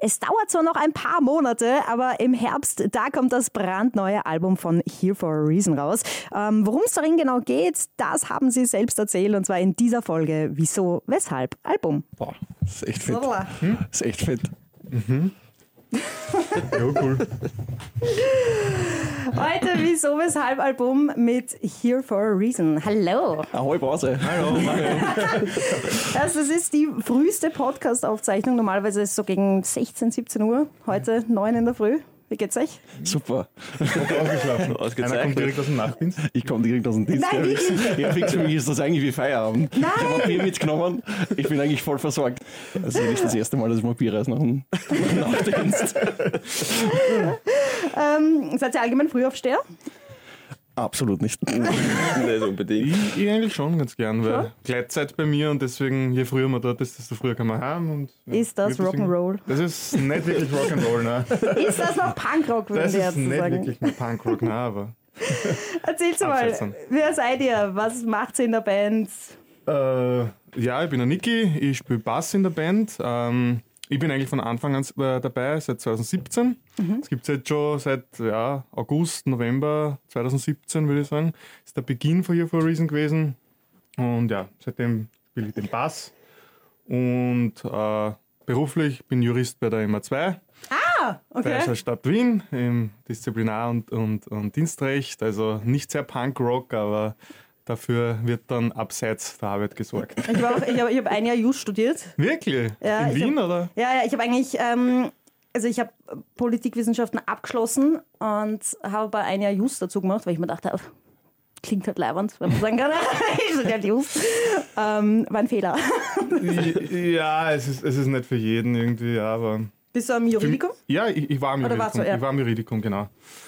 Es dauert zwar noch ein paar Monate, aber im Herbst, da kommt das brandneue Album von Here for a Reason raus. Worum es darin genau geht, das haben sie selbst erzählt und zwar in dieser Folge. Wieso, weshalb, Album. Boah, das ist echt fett. Voilà. Das ist echt fett. Ja, cool. Heute Wieso, weshalb Album mit Here for a Reason. Hallo. Ahoi, Brause. Hallo. Das ist die früheste Podcast-Aufzeichnung. Normalerweise ist es so gegen 16, 17 Uhr. Heute 9 in der Früh. Wie geht's euch? Super. Ausgeschlafen. Ausgezeichnet. Einer kommt direkt aus dem Nachtdienst. Ich komme direkt aus dem Dienst. Nein, wirklich? Ja, fix, für mich ist das eigentlich wie Feierabend. Nein. Ich habe ein Bier mitgenommen. Ich bin eigentlich voll versorgt. Das ist nicht das erste Mal, dass ich mal Bier reise nach dem Nachtdienst. Seid ihr allgemein Frühaufsteher? Absolut nicht. Nicht unbedingt. Ich eigentlich schon ganz gern, weil Gleitzeit bei mir und deswegen, je früher man dort ist, desto früher kann man heim. Und, ja, Ist das Rock'n'Roll? Das ist nicht wirklich Rock'n'Roll, ne? Ist das noch Punkrock, würden Das die ist Ärzte nicht sagen? wirklich mehr Punkrock, ne, aber... Erzähl's mal, Absetzen. wer seid ihr? Was macht ihr in der Band? Ja, ich bin der Niki, ich spiele Bass in der Band. Ich bin eigentlich von Anfang an dabei, seit 2017. Es gibt es jetzt schon seit August, November 2017, würde ich sagen. Das ist der Beginn von Here for a Reason gewesen. Und ja, seitdem spiele ich den Bass. Und beruflich bin Jurist bei der MA2. Bei der Stadt Wien im Disziplinar- und Dienstrecht. Also nicht sehr Punkrock, aber dafür wird dann abseits der Arbeit gesorgt. Ich hab ein Jahr Jus studiert. Wirklich? Ja, in Wien, oder? Ja, ich habe eigentlich, ich habe Politikwissenschaften abgeschlossen und habe aber ein Jahr Jus dazu gemacht, weil ich mir dachte, klingt halt leibend, wenn man sagen kann, ich studiere halt Jus. War ein Fehler. Ja, es ist nicht für jeden irgendwie, ja, aber... Bist du am Juridikum? Ja, ich war am Oder Juridikum. warst du, ja. Ich war am Juridikum, genau.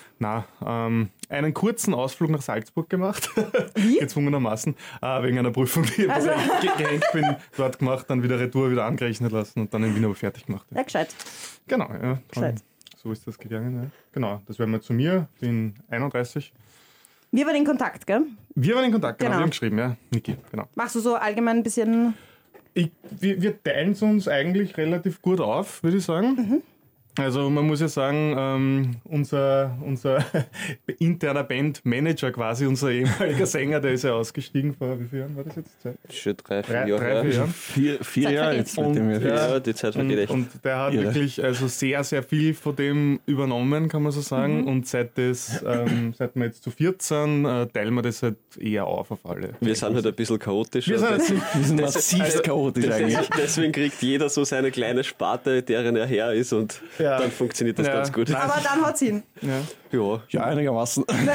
Einen kurzen Ausflug nach Salzburg gemacht. Wie? Gezwungenermaßen. Wegen einer Prüfung, die ich gehängt bin, dort gemacht, dann wieder Retour, wieder angerechnet lassen und dann in Wien aber fertig gemacht. Ja, gescheit. Genau, ja. Gescheit. So ist das gegangen, ja. Genau, das wäre mal zu mir, bin 31. Wir waren in Kontakt, gell? Wir waren in Kontakt, genau. Genau. Wir haben geschrieben, ja. Niki, genau. Machst du so allgemein ein bisschen... Wir teilen es uns eigentlich relativ gut auf, würde ich sagen. Also man muss ja sagen, unser interner Bandmanager quasi, unser ehemaliger Sänger, der ist ja ausgestiegen vor, wie vielen Jahren war das jetzt? Schon 3-4 3, Jahre. 4 Jahren. Vier Zeit Jahre vergeht. jetzt mit dem wir Ja, die Zeit vergeht echt. Und der hat Irre. wirklich also sehr, sehr viel von dem übernommen, kann man so sagen. Und seit wir jetzt zu 14 teilen wir das halt eher auf alle. Wir sind halt ein bisschen chaotisch. Wir und sind- Wir sind massiv chaotisch eigentlich. deswegen kriegt jeder so seine kleine Sparte, deren er Herr ist und Ja. dann funktioniert das Ja. ganz gut. Nein. Aber dann haut's hin. Ja. Ja. Ja, einigermaßen. Aber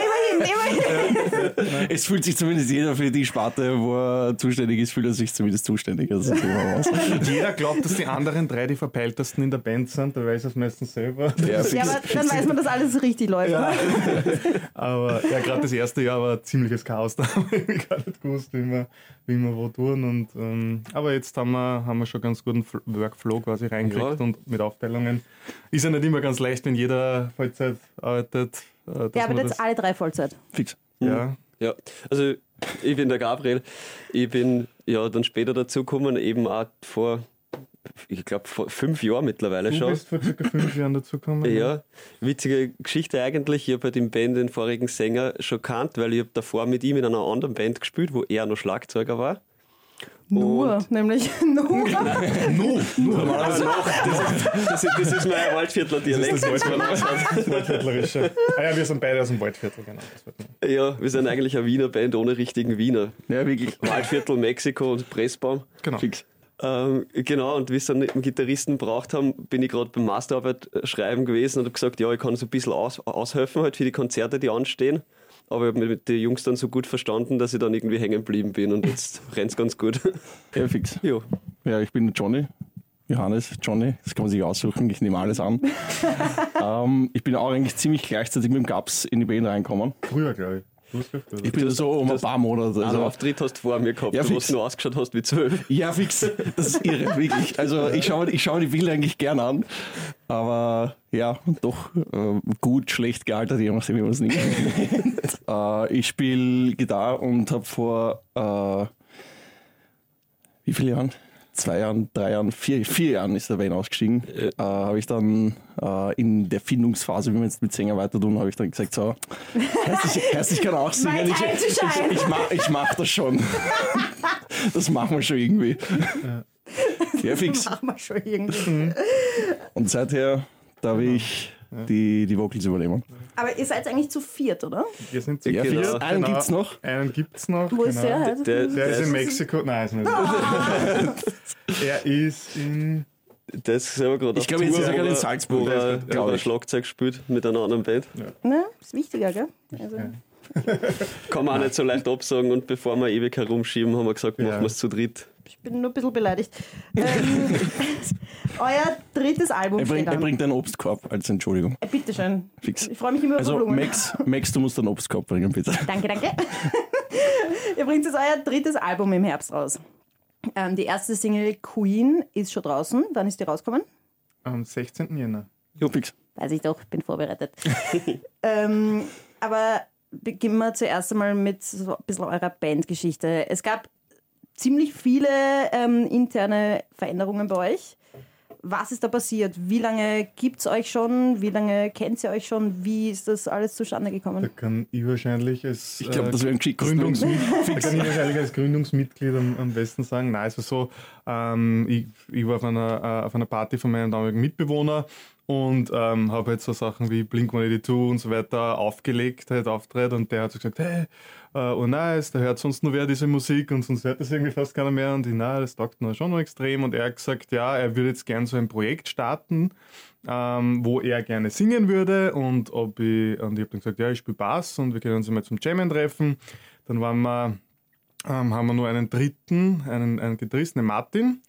immerhin. Es fühlt sich zumindest jeder für die Sparte, wo er zuständig ist, fühlt er sich zumindest zuständig. Also das ist immer was. Jeder glaubt, dass die anderen 3 die verpeiltesten in der Band sind, der weiß es meistens selber. Ja, Ja, aber dann weiß man, dass alles richtig läuft. Ja. Ne? Aber ja, gerade das erste Jahr war ein ziemliches Chaos. Da haben wir gar nicht gewusst, wie wir wo tun. Und, aber jetzt haben wir schon ganz guten Workflow quasi reingekriegt Ja. und mit Aufteilungen. Ist ja nicht immer ganz leicht, wenn jeder Vollzeit arbeitet. dass Der man arbeitet das- alle 3 Vollzeit. Fix. Ja. Ja, also ich bin der Gabriel. Ich bin ja dann später dazugekommen, eben auch vor 5 Jahren mittlerweile Du schon. bist vor circa 5 Jahren dazugekommen. Ja, witzige Geschichte eigentlich. Ich habe bei dem Band den vorigen Sänger schon kannt, weil ich habe davor mit ihm in einer anderen Band gespielt, wo er noch Schlagzeuger war. Nur, Und- nämlich nur. Also das ist mein Waldviertler Dialekt. Das Waldviertlerische. Ja, wir sind beide aus dem Waldviertel, genau. Das wird man- Ja, wir sind eigentlich eine Wiener Band ohne richtigen Wiener. Ja, wirklich. Waldviertel, Mexiko und Pressbaum. Genau. Fix. Genau, und wie sie dann einen Gitarristen braucht haben, bin ich gerade beim Masterarbeit schreiben gewesen und habe gesagt, ja, ich kann so ein bisschen aushelfen halt für die Konzerte, die anstehen. Aber ich habe mich mit den Jungs dann so gut verstanden, dass ich dann irgendwie hängen geblieben bin und jetzt rennt es ganz gut. Ja, fix. Ja. Ja, ich bin Johnny. Johannes, Johnny, das kann man sich aussuchen, ich nehme alles an. Ich bin auch eigentlich ziemlich gleichzeitig mit dem Gaps in die Band reingekommen. Früher, glaube ich. Du hast gehabt, oder? Ich bin so um ein paar Monate. Einen Also, Auftritt hast du vor mir gehabt, Ja, wo fix. du nur ausgeschaut hast wie 12. ja, fix. Das ist irre, wirklich. Also ich schaue die Bilder eigentlich gern an. Aber ja, doch gut, schlecht gealtert, je nachdem, wie man es nicht nennt. Ich spiele Gitarre und habe vor wie viele Jahren? 2 Jahren, 3 Jahren, 4 Jahren ist der Wayne ausgestiegen, habe ich dann in der Findungsphase, wie wir jetzt mit Sänger weiter tun, habe ich dann gesagt, so, heißt, ich kann auch singen, ich mach das schon. Das machen wir schon irgendwie. Ja, fix. Das machen wir schon irgendwie. Und seither darf ich die Vocals übernehmen. Aber ihr seid eigentlich zu viert, oder? Wir sind zu Ja, viert, fix. Einen gibt's noch. Einen gibt's noch. Wo ist der? Halt? Der ist in Mexiko. Nein, ist nicht. Er ist in. Der ist selber gerade Ich glaube, jetzt ist er gerade in Salzburg, wo er glaub ich. Schlagzeug spielt mit einer anderen Band. Ne? Ist wichtiger, gell? Also, Kann man auch nicht so leicht absagen und bevor wir ewig herumschieben, haben wir gesagt, machen wir es zu dritt. ich bin nur ein bisschen beleidigt. Euer drittes Album Er steht an. bringt einen Obstkorb als Entschuldigung. Bitteschön. Fix. Ich freue mich immer Also über Blumen. Max, du musst einen Obstkorb bringen, bitte. Danke. Ihr bringt jetzt euer drittes Album im Herbst raus. Die erste Single Queen ist schon draußen. Wann ist die rausgekommen? Am 16. Jänner. Ja, fix. Weiß ich doch, bin vorbereitet. Aber beginnen wir zuerst einmal mit so ein bisschen eurer Bandgeschichte. Es gab ziemlich viele interne Veränderungen bei euch. Was ist da passiert? Wie lange gibt es euch schon? Wie lange kennt ihr euch schon? Wie ist das alles zustande Da gekommen? kann ich wahrscheinlich als Ich glaube, das wäre ein geschicktes Ding. Gründungsmitglied am besten sagen. Nein, also so, ich war auf einer Party von meinem damaligen Mitbewohner und habe halt so Sachen wie Blink-182 und so weiter aufgelegt, halt Auftritt, und der hat so gesagt, hey, oh nice, da hört sonst nur wer diese Musik und sonst hört das irgendwie fast keiner mehr, und ich, na, das taugt mir schon noch extrem, und er hat gesagt, ja, er würde jetzt gern so ein Projekt starten, wo er gerne singen würde, und ich habe dann gesagt, ja, ich spiele Bass und wir können uns mal zum Jammen treffen. Dann haben wir nur einen dritten, einen Gitarristen, den Martin,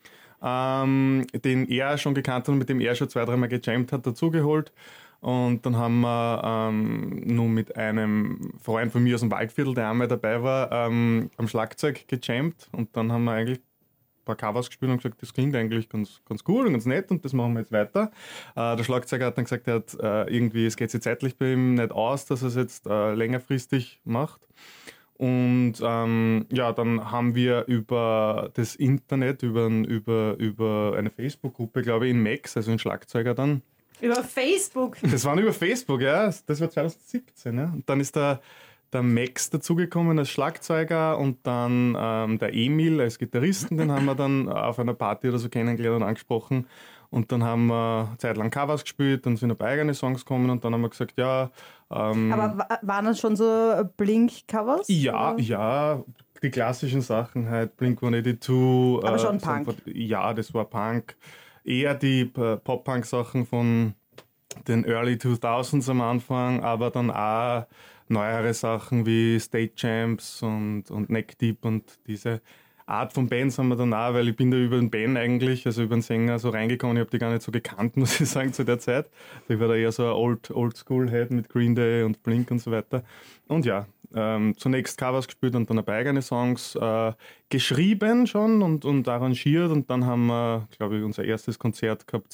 den er schon gekannt hat und mit dem er schon 2-3 Mal gejammt hat, dazugeholt. Und dann haben wir nun mit einem Freund von mir aus dem Waldviertel, der einmal dabei war, am Schlagzeug gejammt. Und dann haben wir eigentlich ein paar Covers gespielt und gesagt, das klingt eigentlich ganz cool und ganz nett, und das machen wir jetzt weiter. Der Schlagzeuger hat dann gesagt, irgendwie, es geht sich zeitlich bei ihm nicht aus, dass er es jetzt längerfristig macht. Und dann haben wir über das Internet, über eine Facebook-Gruppe, glaube ich, in Max, also ein Schlagzeuger dann. Über Facebook? Das war über Facebook, ja. Das war 2017. Ja. Und dann ist der Max dazugekommen als Schlagzeuger, und dann der Emil als Gitarristen, den haben wir dann auf einer Party oder so kennengelernt und angesprochen. Und dann haben wir eine Zeit lang Covers gespielt, dann sind ein paar eigene Songs gekommen, und dann haben wir gesagt, ja. Aber waren das schon so Blink-Covers? Ja, die klassischen Sachen halt, Blink-182. Aber schon Punk? Ja, das war Punk. Eher die Pop-Punk-Sachen von den Early 2000s am Anfang, aber dann auch neuere Sachen wie State Champs und Neck Deep und diese Art von Bands haben wir dann auch, weil ich bin da über den Ben eigentlich, also über den Sänger so reingekommen, ich habe die gar nicht so gekannt, muss ich sagen, zu der Zeit. Ich war da eher so ein Old-School-Head mit Green Day und Blink und so weiter. Und ja, zunächst Covers gespielt und dann ein paar eigene Songs geschrieben schon und arrangiert, und dann haben wir, glaube ich, unser erstes Konzert gehabt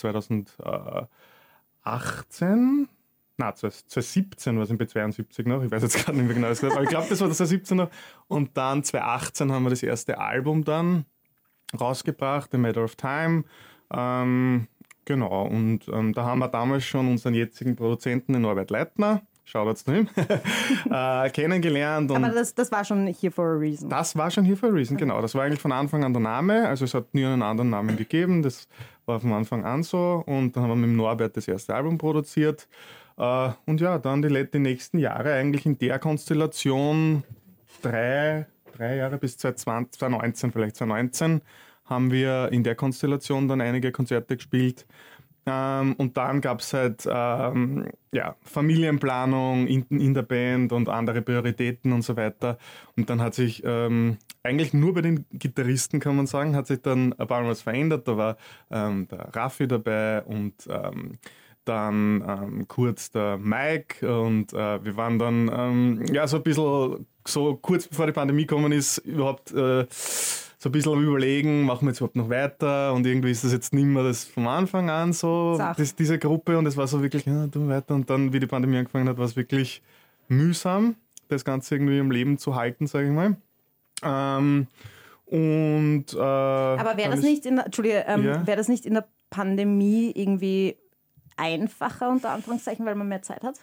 2018. Nein, 2017 war es in B72 noch, ich weiß jetzt gerade nicht mehr genau, aber ich glaube, das war das 2017 noch. Und dann 2018 haben wir das erste Album dann rausgebracht, The Matter of Time. Genau, und da haben wir damals schon unseren jetzigen Produzenten, den Norbert Leitner, Shoutouts zu ihm, kennengelernt. Und aber das war schon Here for a Reason. das war schon Here for a Reason, genau. Das war eigentlich von Anfang an der Name, also es hat nie einen anderen Namen gegeben, das war von Anfang an so. Und dann haben wir mit dem Norbert das erste Album produziert. Und ja, dann die nächsten Jahre eigentlich in der Konstellation, 3 Jahre bis 2019, vielleicht 2019, haben wir in der Konstellation dann einige Konzerte gespielt. Und dann gab es halt Familienplanung in der Band und andere Prioritäten und so weiter. Und dann hat sich eigentlich nur bei den Gitarristen, kann man sagen, hat sich dann ein paar Mal was verändert. Da war der Raffi dabei und dann kurz der Mike, und wir waren dann so ein bisschen, so kurz bevor die Pandemie gekommen ist, überhaupt so ein bisschen am Überlegen, machen wir jetzt überhaupt noch weiter, und irgendwie ist das jetzt nicht mehr das vom Anfang an so, diese Gruppe, und es war so wirklich, ja, tun wir weiter, und dann, wie die Pandemie angefangen hat, war es wirklich mühsam, das Ganze irgendwie im Leben zu halten, sage ich mal. Und, aber wäre das nicht wäre das nicht in der Pandemie irgendwie einfacher, unter Anführungszeichen, weil man mehr Zeit hat?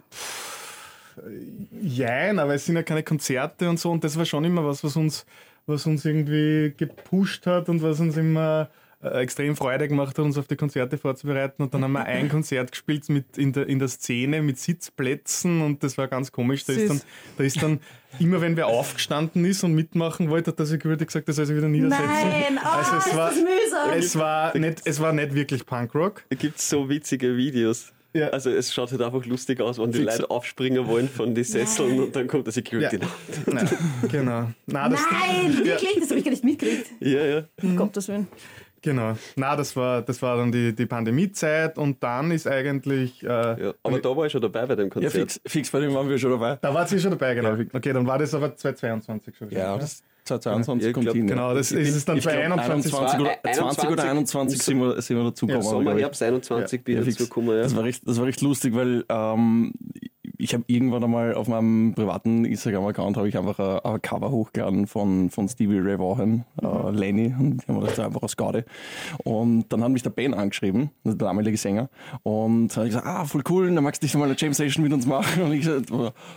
Jein, aber es sind ja keine Konzerte und so, und das war schon immer was uns irgendwie gepusht hat und was uns immer extrem Freude gemacht hat, uns auf die Konzerte vorzubereiten. Und dann haben wir ein Konzert gespielt in der Szene mit Sitzplätzen, und das war ganz komisch. Da ist dann immer, wenn wer aufgestanden ist und mitmachen wollte, hat der Security gesagt, das soll sich wieder niedersetzen. Nein, also ist das mühsam. Es war nicht wirklich Punkrock. Da gibt es so witzige Videos. Ja. Also es schaut halt einfach lustig aus, wenn die Leute aufspringen wollen von den Sesseln und dann kommt der Security. Ja. Nein, genau. Nein, wirklich? Das habe ich gar nicht mitgekriegt. Ja. Um Gottes Willen. Genau. Na, das war dann die Pandemiezeit, und dann ist eigentlich... aber da war ich schon dabei bei dem Konzert. Ja, fix bei dem waren wir schon dabei. Da war sie schon dabei, genau. Ja, okay, dann war das aber 2022 schon. Ja, das 2022 kommt glaub, hin. Genau, das ist dann 2021 20 oder 21 sind wir dazugekommen. Ja, Sommer, Herbst 21 bin ich dazugekommen. Ja. Das war recht lustig, weil ich habe irgendwann einmal auf meinem privaten Instagram-Account habe ich einfach ein Cover hochgeladen von Stevie Ray Vaughan, Lenny, und die haben wir das einfach aus Gaude. Und dann hat mich der Ben angeschrieben, der damalige Sänger, und hat gesagt, voll cool, dann magst du nicht mal eine Jam-Session mit uns machen. Und ich gesagt,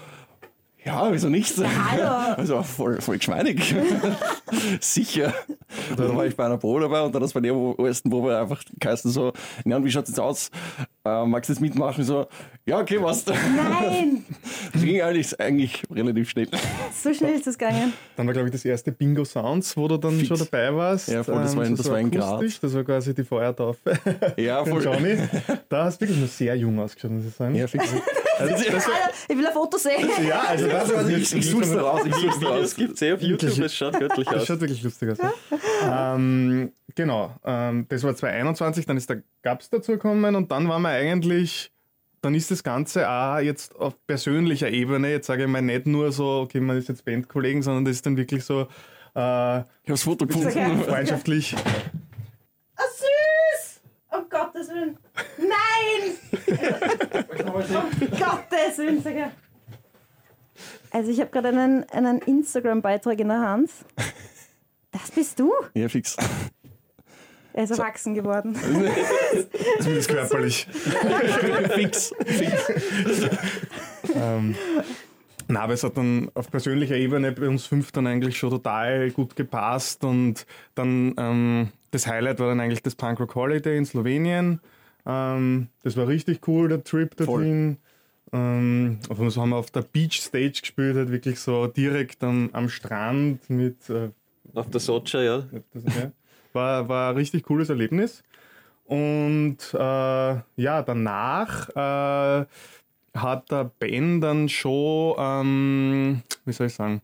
ja, wieso nicht? Ja, also voll geschmeidig. Sicher. Und dann war ich bei einer Probe dabei, und dann hat es bei der ersten Probe einfach geheißen so, ja, und wie schaut es jetzt aus? Magst du das mitmachen? So, ja, okay, was? Nein! Das ging eigentlich relativ schnell. So schnell ist das gegangen. Dann war, glaube ich, das erste Bingo Sounds, wo du dann schon dabei warst. Ja, voll, das war in Graz. Das war quasi die Feuertaufe. Ja, voll. Johnny. Da hast du wirklich noch sehr jung ausgeschaut, muss ich sagen. Ja, fix. Ich will ein Foto sehen. Ja, also das war Ich such's da raus. Es gibt sehr auf YouTube, es schaut göttlich aus. Das schaut wirklich lustig aus. Ja. Genau, das war 2021, dann ist der Gaps dazugekommen, und dann waren wir eigentlich, dann ist das Ganze auch jetzt auf persönlicher Ebene, jetzt sage ich mal nicht nur so, okay, man ist jetzt Bandkollegen, sondern das ist dann wirklich so Ich habe das Foto gefunden. freundschaftlich. Süß! Um Gottes Willen. Nein! Um Gottes Willen, sag ich. Also ich habe gerade einen Instagram-Beitrag in der Hand. Das bist du? Ja, fix. Er ist erwachsen geworden. Zumindest körperlich. Fix. Na, aber es hat dann auf persönlicher Ebene bei uns 5 dann eigentlich schon total gut gepasst, und dann das Highlight war dann eigentlich das Punk Rock Holiday in Slowenien. Das war richtig cool, der Trip dorthin. So haben wir auf der Beach Stage gespielt, halt wirklich so direkt am Strand mit... auf der Socha, ja. War ein richtig cooles Erlebnis. Und danach hat der Ben dann schon, wie soll ich sagen,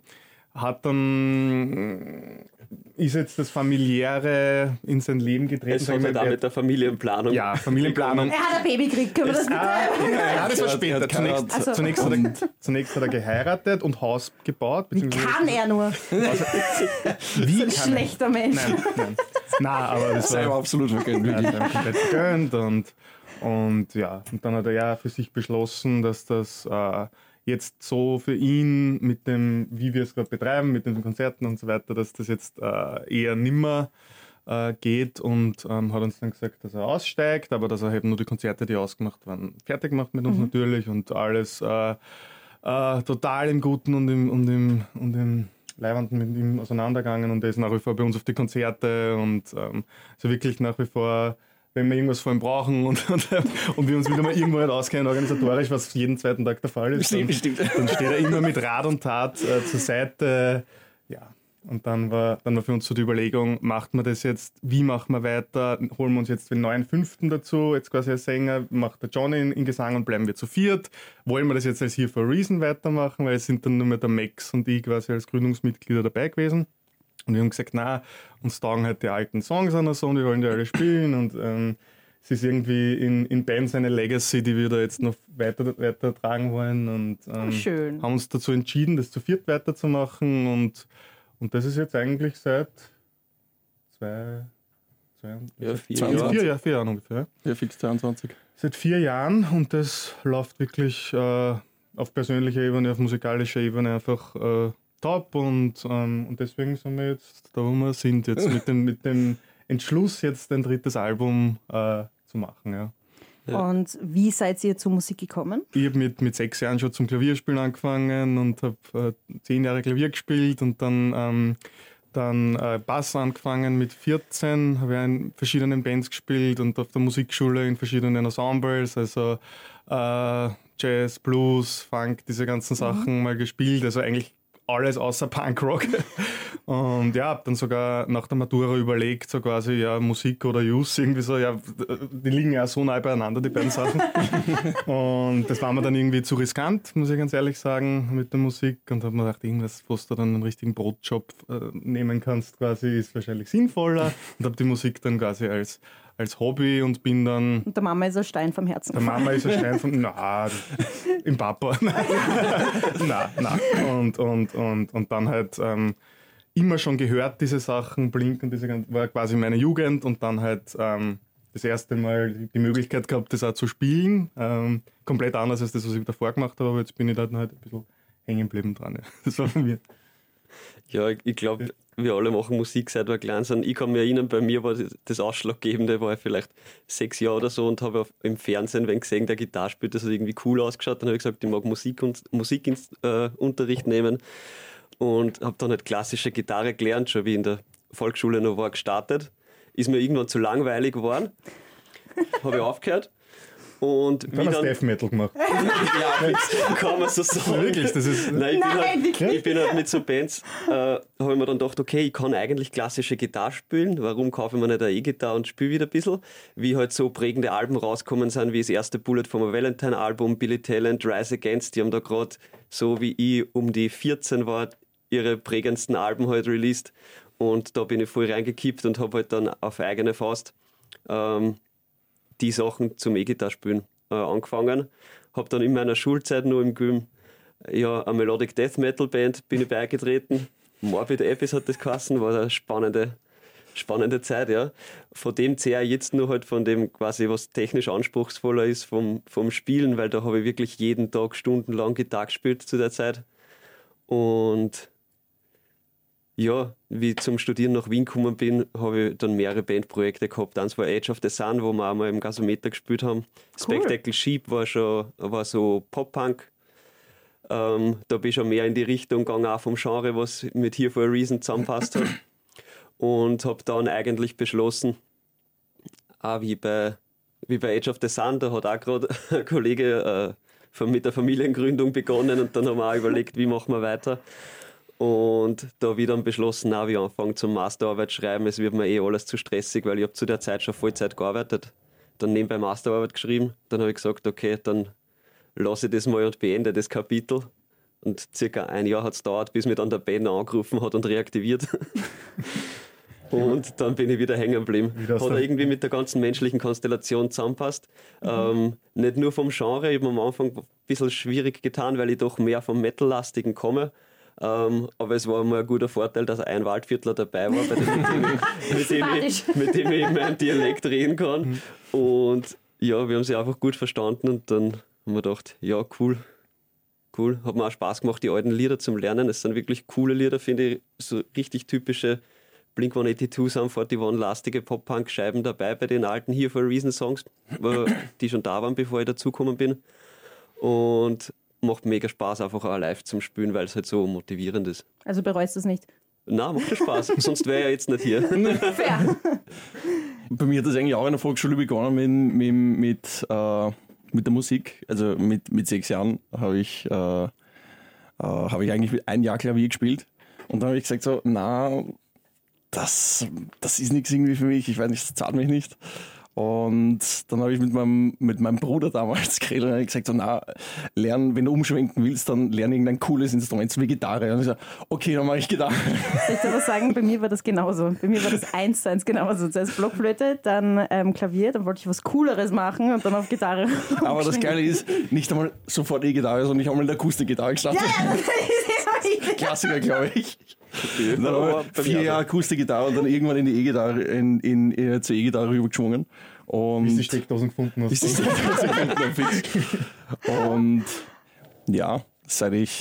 ist jetzt das Familiäre in sein Leben getreten. Es hat auch mit der Familienplanung. Ja, Familienplanung. Er hat ein Baby gekriegt, können wir das bitte? Ja, das war später. Zunächst hat er geheiratet und Haus gebaut. Wie kann er nur? Wie ein schlechter Mensch. Nein. Aber das war absolut vergönnt. Ja, das komplett vergönnt, und dann hat er ja für sich beschlossen, dass das jetzt so für ihn mit dem, wie wir es gerade betreiben, mit den Konzerten und so weiter, dass das jetzt eher nimmer geht, und hat uns dann gesagt, dass er aussteigt, aber dass er eben nur die Konzerte, die ausgemacht waren, fertig macht mit uns natürlich, und alles total im Guten und im Leibenden mit ihm auseinandergegangen, und er ist nach wie vor bei uns auf die Konzerte, und so wirklich nach wie vor, wenn wir irgendwas von ihm brauchen und wir uns wieder mal irgendwo nicht auskennen organisatorisch, was jeden zweiten Tag der Fall ist, dann steht er immer mit Rat und Tat zur Seite. Ja. Und dann war für uns so die Überlegung, macht man das jetzt, wie machen wir weiter, holen wir uns jetzt den neuen 5. dazu, jetzt quasi als Sänger, macht der Johnny in Gesang und bleiben wir zu 4. Wollen wir das jetzt als Here for a Reason weitermachen, weil es sind dann nur mehr der Max und ich quasi als Gründungsmitglieder dabei gewesen. Und wir haben gesagt, uns taugen halt die alten Songs an der so, und wir wollen die alle spielen, und es ist irgendwie in Bands eine Legacy, die wir da jetzt noch weiter tragen wollen, und haben uns dazu entschieden, das zu 4 weiterzumachen, und das ist jetzt eigentlich seit 4 Jahren ungefähr. Ja, fix 22. Seit 4 Jahren, und das läuft wirklich auf persönlicher Ebene, auf musikalischer Ebene einfach top und deswegen sind wir jetzt da, wo wir sind, jetzt mit dem Entschluss, jetzt ein drittes Album zu machen. Ja. Und wie seid ihr zur Musik gekommen? Ich habe mit 6 Jahren schon zum Klavierspielen angefangen und habe 10 Jahre Klavier gespielt und dann Bass angefangen mit 14, habe in verschiedenen Bands gespielt und auf der Musikschule in verschiedenen Ensembles, also Jazz, Blues, Funk, diese ganzen Sachen mal gespielt, also eigentlich alles außer Punkrock. Und ja, habe dann sogar nach der Matura überlegt, so quasi, ja, Musik oder Jus, irgendwie so, ja, die liegen ja so nah beieinander, die beiden Sachen. Und das war mir dann irgendwie zu riskant, muss ich ganz ehrlich sagen, mit der Musik. Und habe mir gedacht, irgendwas, wo du dann einen richtigen Brotjob nehmen kannst, quasi, ist wahrscheinlich sinnvoller. Und habe die Musik dann quasi als Hobby und bin dann... Und der Mama ist ein Stein vom Herzen gefallen. Der Mama ist ein Stein vom... Na, im Papa. Na. Und dann halt immer schon gehört, diese Sachen, Blink und diese ganzen, war quasi meine Jugend und dann halt das erste Mal die Möglichkeit gehabt, das auch zu spielen. Komplett anders als das, was ich davor gemacht habe, aber jetzt bin ich da halt ein bisschen hängen geblieben dran. Ja. Das war von mir. Ja, ich glaube, wir alle machen Musik, seit wir klein sind. Ich kann mich erinnern, bei mir war das Ausschlaggebende, war ich vielleicht 6 Jahre oder so und habe im Fernsehen, wenn gesehen, der Gitarre spielt, das hat irgendwie cool ausgeschaut. Dann habe ich gesagt, ich mag Musikunterricht nehmen und habe dann halt klassische Gitarre gelernt, schon wie ich in der Volksschule noch war, gestartet. Ist mir irgendwann zu langweilig geworden. Habe ich aufgehört. Und dann hast du Death Metal gemacht. Ja, kann man so sagen. Wirklich, das ist... Nein, ich bin halt mit so Bands, habe ich mir dann gedacht, okay, ich kann eigentlich klassische Gitarre spielen, warum kaufe ich mir nicht eine E-Gitarre und spiele wieder ein bisschen? Wie halt so prägende Alben rauskommen sind, wie das erste Bullet vom Valentine-Album, Billy Talent, Rise Against, die haben da gerade, so wie ich um die 14 war, ihre prägendsten Alben halt released und da bin ich voll reingekippt und habe halt dann auf eigene Faust die Sachen zum E-Gitarre-Spielen angefangen. Habe dann in meiner Schulzeit noch im Gym eine Melodic Death Metal Band bin ich beigetreten. Morbid Abyss hat das geheißen, war eine spannende Zeit, ja. Von dem zehre ich jetzt nur halt von dem quasi, was technisch anspruchsvoller ist vom Spielen, weil da habe ich wirklich jeden Tag stundenlang Gitarre gespielt zu der Zeit. Und ja, wie ich zum Studieren nach Wien gekommen bin, habe ich dann mehrere Bandprojekte gehabt. Eins war Age of the Sun, wo wir einmal im Gasometer gespielt haben. Cool. Spectacle Sheep war so Pop-Punk. Da bin ich schon mehr in die Richtung gegangen, auch vom Genre, was mit Here for a Reason zusammenpasst hat. Und habe dann eigentlich beschlossen, auch wie bei Age of the Sun, da hat auch gerade ein Kollege mit der Familiengründung begonnen und dann haben wir auch überlegt, wie machen wir weiter. Und da habe ich dann beschlossen, ich anfange zum Masterarbeit schreiben, es wird mir alles zu stressig, weil ich habe zu der Zeit schon Vollzeit gearbeitet. Dann nebenbei Masterarbeit geschrieben. Dann habe ich gesagt, okay, dann lasse ich das mal und beende das Kapitel. Und circa ein Jahr hat es gedauert, bis mir dann der Band angerufen hat und reaktiviert. Und dann bin ich wieder hängen geblieben. Hat irgendwie mit der ganzen menschlichen Konstellation zusammenpasst. Nicht nur vom Genre, ich habe am Anfang ein bisschen schwierig getan, weil ich doch mehr vom Metal-lastigen komme. Aber es war mal ein guter Vorteil, dass ein Waldviertler dabei war, mit dem ich meinen Dialekt reden kann. Und ja, wir haben sie einfach gut verstanden und dann haben wir gedacht, ja, cool. Hat mir auch Spaß gemacht, die alten Lieder zum Lernen. Es sind wirklich coole Lieder, finde ich, so richtig typische Blink-182, Sum 41-lastige Pop-Punk-Scheiben dabei bei den alten Here for a Reason Songs, die schon da waren, bevor ich dazugekommen bin. Und macht mega Spaß, einfach auch live zum Spielen, weil es halt so motivierend ist. Also bereust du es nicht? Nein, macht schon Spaß, sonst wäre ich ja jetzt nicht hier. Fair. Bei mir hat das eigentlich auch in der Volksschule begonnen mit der Musik. Also mit 6 Jahren habe ich eigentlich ein Jahr Klavier gespielt und dann habe ich gesagt so, das ist nichts irgendwie für mich, ich weiß nicht, das zahlt mich nicht. Und dann habe ich mit meinem Bruder damals geredet und gesagt, lern, wenn du umschwenken willst, dann lern irgendein cooles Instrument, so wie Gitarre. Und ich so, okay, dann mache ich Gitarre. Soll ich dir was sagen, bei mir war das genauso. Bei mir war das 1:1 genauso. Zuerst Blockflöte, dann Klavier, dann wollte ich was Cooleres machen und dann auf Gitarre. Aber das Geile ist, nicht einmal sofort E-Gitarre, sondern ich habe mal eine Akustikgitarre gestartet. Ja, Klassiker, glaube ich. Dann habe ich 4 Jahre Akustikgitarre und dann irgendwann in die E-Gitarre, zur E-Gitarre rübergeschwungen. Und bis die Steckdosen gefunden hast. Und ja, seit ich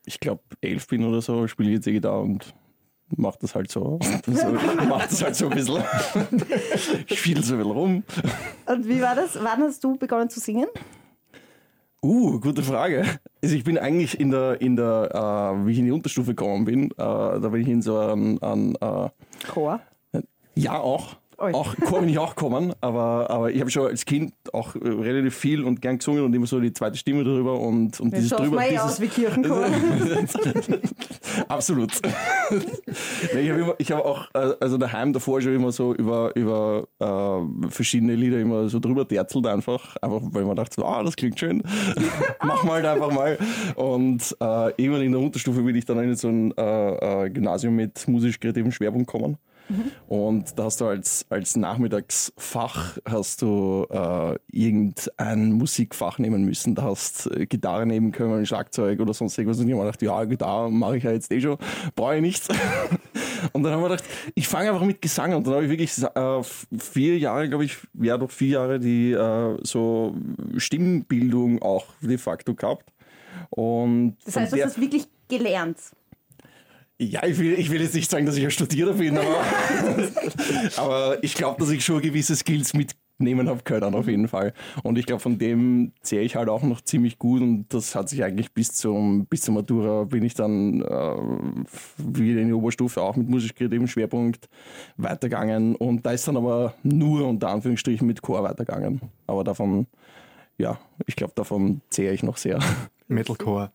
ich glaube, 11 bin oder so, spiele ich jetzt Gitarre und mache das halt so. Macht das halt so ein bisschen. Ich fiedel so ein bisschen rum. Und wie war das? Wann hast du begonnen zu singen? Gute Frage. Also ich bin eigentlich wie ich in die Unterstufe gekommen bin, da bin ich in so ein Chor? Ja, auch. Auch Chor bin ich auch gekommen, aber ich habe schon als Kind auch relativ viel und gern gesungen und immer so die zweite Stimme drüber und dieses drüber. Das aus wie Kirchenchor. Absolut. Ich habe auch also daheim davor schon immer so über verschiedene Lieder immer so drüber terzelt einfach weil man dachte, das klingt schön. Mach mal einfach mal. Und irgendwann in der Unterstufe bin ich dann in so ein Gymnasium mit musisch-kreativen Schwerpunkt gekommen. Und da hast du als Nachmittagsfach hast du irgendein Musikfach nehmen müssen. Da hast Gitarre nehmen können, Schlagzeug oder sonst irgendwas. Und ich habe mir gedacht, Gitarre mache ich ja jetzt eh schon, brauche ich nichts. Und dann haben wir gedacht, ich fange einfach mit Gesang an. Und dann habe ich wirklich 4 Jahre, glaube ich, doch 4 Jahre die so Stimmbildung auch de facto gehabt. Und das heißt, du hast das wirklich gelernt? Ja, ich will jetzt nicht sagen, dass ich ein Studierter bin, aber ich glaube, dass ich schon gewisse Skills mitnehmen habe können, auf jeden Fall. Und ich glaube, von dem zähle ich halt auch noch ziemlich gut und das hat sich eigentlich bis zur Matura bin ich dann wieder in die Oberstufe auch mit musisch-kreativem Schwerpunkt weitergegangen und da ist dann aber nur unter Anführungsstrichen mit Chor weitergegangen. Aber davon, ich glaube, davon zähle ich noch sehr. Metalcore.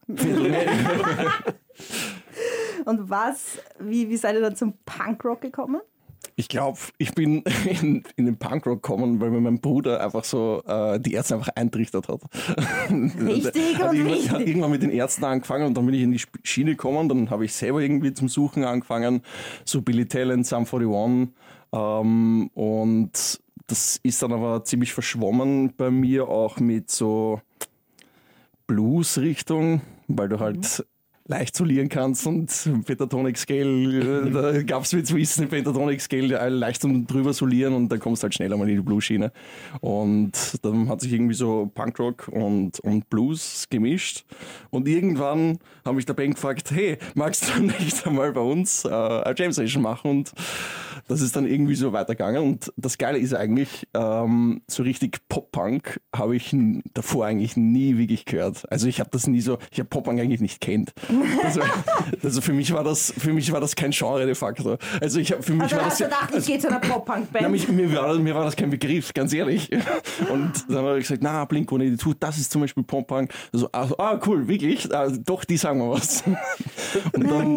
Und wie seid ihr dann zum Punkrock gekommen? Ich glaube, ich bin in den Punkrock gekommen, weil mir mein Bruder einfach so die Ärzte einfach eintrichtert hat. Richtig und richtig. Ich habe irgendwann mit den Ärzten angefangen und dann bin ich in die Schiene gekommen. Dann habe ich selber irgendwie zum Suchen angefangen, so Billy Talent, Sum 41. Und das ist dann aber ziemlich verschwommen bei mir auch mit so Blues-Richtung, weil du halt leicht solieren kannst und Pentatonic Scale, da gab es wie zu wissen, Pentatonic Scale leicht und drüber solieren und dann kommst du halt schneller mal in die Blues-Schiene. Und dann hat sich irgendwie so Punkrock und Blues gemischt und irgendwann habe ich der Band gefragt, hey, magst du nicht einmal bei uns eine Jam Session machen? Und das ist dann irgendwie so weitergegangen und das Geile ist eigentlich, so richtig Pop-Punk habe ich davor eigentlich nie wirklich gehört. Also ich habe Pop-Punk eigentlich nicht kennt. Also für mich war das kein Genre de facto. Also für mich war das gedacht, ich gehe zu einer Pop-Punk-Band. Mir war das kein Begriff, ganz ehrlich. Und dann habe ich gesagt, Blink-182, das ist zum Beispiel Pop-Punk. Also, cool, wirklich? Doch, die sagen mir was. Und dann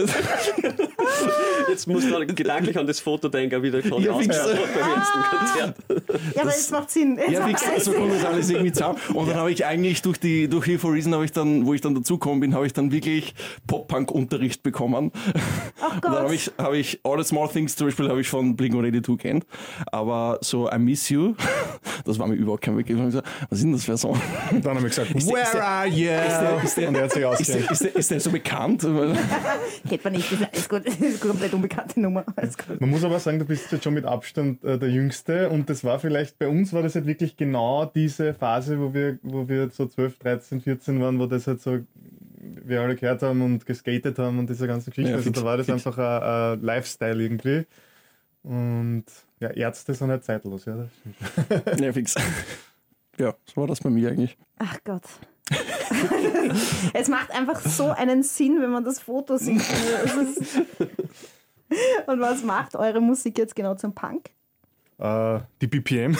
jetzt muss man gedanklich an das Foto denken, wie der Conny ausgehört hat beim ersten Konzert. Ja, aber es macht Sinn. So kommt das alles irgendwie zusammen. Und dann habe ich eigentlich durch Here for Reason, wo ich dann dazugekommen bin, habe ich dann wirklich Pop-Punk-Unterricht bekommen. Ach Gott. Und dann habe ich All the Small Things zum Beispiel von Blink-182 kennt. Aber so I Miss You, das war mir überhaupt kein Begriff. Was ist denn das für ein Song? Und dann habe ich gesagt, Where are you? Und er hat sich ausgehört. Ist der so bekannt? Kennt man nicht, das ist gut. Das ist eine komplett unbekannte Nummer. Man muss aber sagen, du bist jetzt schon mit Abstand der Jüngste und das war vielleicht, bei uns war das halt wirklich genau diese Phase, wo wir so 12, 13, 14 waren, wo das halt so wir alle gehört haben und geskatet haben und diese ganze Geschichte. Ja, also da war das einfach ein Lifestyle irgendwie. Und ja, Ärzte sind halt zeitlos, ja. Das stimmt. Ja, fix. Ja, so war das bei mir eigentlich. Ach Gott. Es macht einfach so einen Sinn, wenn man das Foto sieht. Und was macht eure Musik jetzt genau zum Punk? Die BPM.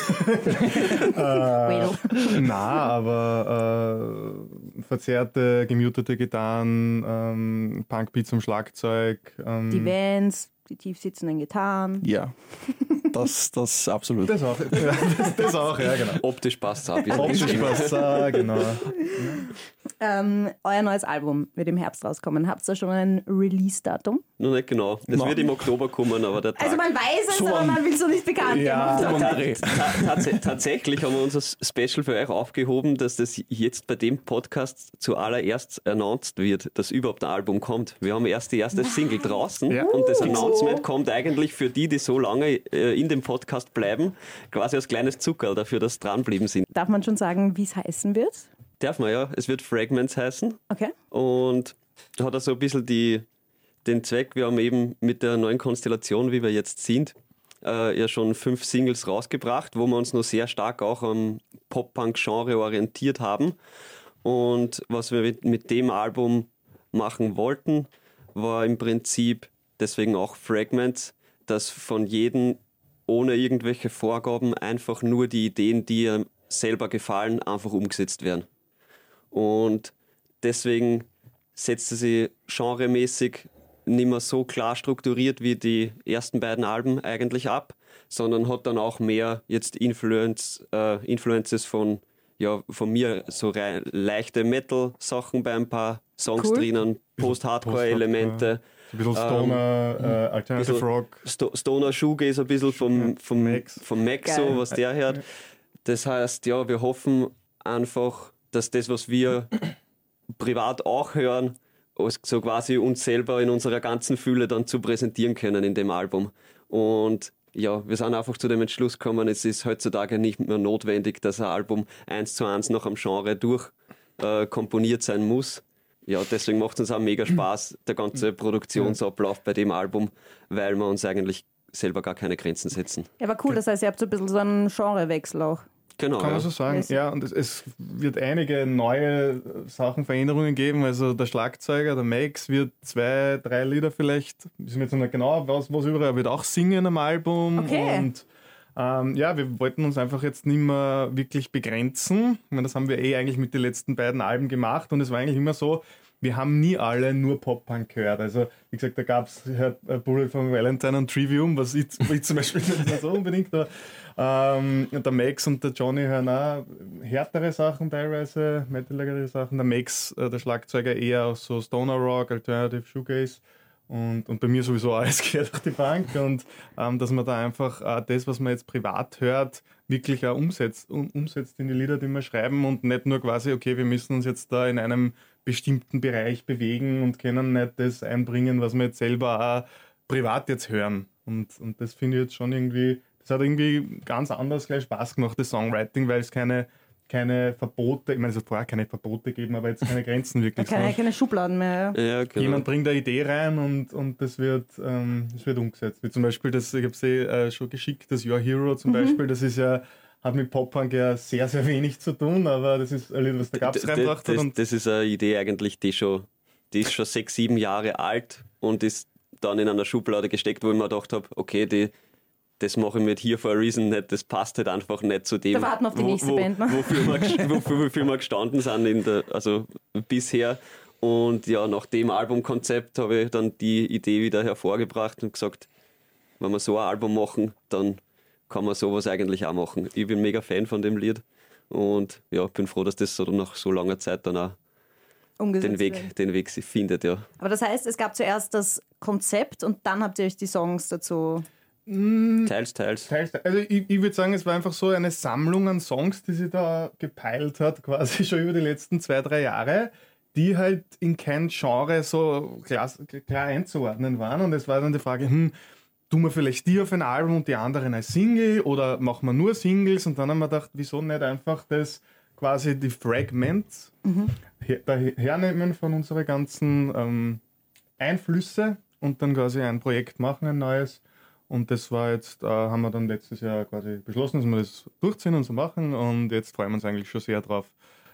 Aber verzerrte, gemutete Gitarren, Punkbeat zum Schlagzeug. Die Vans, die tief sitzenden Gitarren. Ja, das absolut. Das auch, ja, genau. Optisch passt es Optisch passt es, genau. Euer neues Album wird im Herbst rauskommen. Habt ihr schon ein Release-Datum? Noch nicht genau. Das wird im Oktober kommen, aber der Tag... Also man weiß es, aber man will es noch nicht bekannt geben. Tatsächlich haben wir unser Special für euch aufgehoben, dass das jetzt bei dem Podcast zuallererst announced wird, dass überhaupt ein Album kommt. Wir haben erst die erste Single draußen und das Announcement kommt eigentlich für die so lange in dem Podcast bleiben, quasi als kleines Zuckerl dafür, dass sie dranbleiben sind. Darf man schon sagen, wie es heißen wird? Darf man, ja. Es wird Fragments heißen. Okay. Und hat er so ein bisschen den Zweck, wir haben eben mit der neuen Konstellation, wie wir jetzt sind, ja schon 5 Singles rausgebracht, wo wir uns noch sehr stark auch am Pop-Punk-Genre orientiert haben. Und was wir mit dem Album machen wollten, war im Prinzip deswegen auch Fragments, dass von jedem ohne irgendwelche Vorgaben einfach nur die Ideen, die ihm selber gefallen, einfach umgesetzt werden. Und deswegen setzte sie genremäßig nicht mehr so klar strukturiert wie die ersten beiden Alben eigentlich ab, sondern hat dann auch mehr jetzt Influences von mir, so leichte Metal-Sachen bei ein paar Songs drinnen, Post-Hardcore-Elemente. Ein bisschen Stoner, Alternative Rock. Stoner Shoegaze ein bisschen vom Max so, was der hört. Das heißt, ja, wir hoffen einfach, dass das, was wir privat auch hören, so quasi uns selber in unserer ganzen Fülle dann zu präsentieren können in dem Album. Und ja, wir sind einfach zu dem Entschluss gekommen, es ist heutzutage nicht mehr notwendig, dass ein Album 1:1 nach am Genre komponiert sein muss. Ja, deswegen macht es uns auch mega Spaß, der ganze Produktionsablauf bei dem Album, weil wir uns eigentlich selber gar keine Grenzen setzen. Ja, aber cool, das heißt, ihr habt so ein bisschen so einen Genrewechsel auch. Genau, kann man so sagen. Ja, und es wird einige neue Veränderungen geben. Also der Schlagzeuger, der Max, wird 2, 3 Lieder vielleicht, wissen wir jetzt noch nicht genau, was überall, er wird auch singen am Album. Okay. Und wir wollten uns einfach jetzt nicht mehr wirklich begrenzen. Ich meine, das haben wir eigentlich mit den letzten beiden Alben gemacht und es war eigentlich immer so, wir haben nie alle nur Pop-Punk gehört. Also, wie gesagt, da gab es Bullet von Valentine und Trivium, was ich zum Beispiel nicht so unbedingt. Der Max und der Johnny hören auch härtere Sachen teilweise, metaligere Sachen. Der Max, der Schlagzeuger, eher auch so Stoner Rock, Alternative Shoegaze. Und bei mir sowieso alles quer durch die Bank. Und dass man da einfach das, was man jetzt privat hört, wirklich auch umsetzt in die Lieder, die wir schreiben und nicht nur quasi, okay, wir müssen uns jetzt da in einem bestimmten Bereich bewegen und können nicht das einbringen, was wir jetzt selber auch privat jetzt hören. Und das finde ich jetzt schon irgendwie, das hat irgendwie ganz anders gleich Spaß gemacht, das Songwriting, weil es keine Verbote, ich meine, es hat vorher keine Verbote gegeben, aber jetzt keine Grenzen wirklich. Keine Schubladen mehr. Ja, genau. Jemand bringt eine Idee rein und das wird umgesetzt. Wie zum Beispiel, ich habe es schon geschickt, das Your Hero zum Beispiel, das ist ja, hat mit Pop-Punk ja sehr, sehr wenig zu tun, aber das ist ein Lied, was der Gabs reinbracht hat. Das ist eine Idee eigentlich, die ist schon 6, 7 Jahre alt und ist dann in einer Schublade gesteckt, wo ich mir gedacht habe, okay, das mache ich mit Here for a Reason nicht, das passt halt einfach nicht zu dem, da warten wir auf die nächste Band. Wofür wir gestanden sind bisher. Und ja, nach dem Albumkonzept habe ich dann die Idee wieder hervorgebracht und gesagt, wenn wir so ein Album machen, dann kann man sowas eigentlich auch machen. Ich bin mega Fan von dem Lied und ja, bin froh, dass das so nach so langer Zeit dann auch den Weg findet. Ja. Aber das heißt, es gab zuerst das Konzept und dann habt ihr euch die Songs dazu... Teils. Also ich würde sagen, es war einfach so eine Sammlung an Songs, die sie da gepeilt hat, quasi schon über die letzten 2, 3 Jahre, die halt in kein Genre so klar einzuordnen waren. Und es war dann die Frage, tun wir vielleicht die auf ein Album und die anderen als Single oder machen wir nur Singles? Und dann haben wir gedacht, wieso nicht einfach das quasi die Fragments hernehmen von unseren ganzen Einflüsse und dann quasi ein Projekt machen, ein neues. Und das war jetzt, haben wir dann letztes Jahr quasi beschlossen, dass wir das durchziehen und so machen. Und jetzt freuen wir uns eigentlich schon sehr drauf,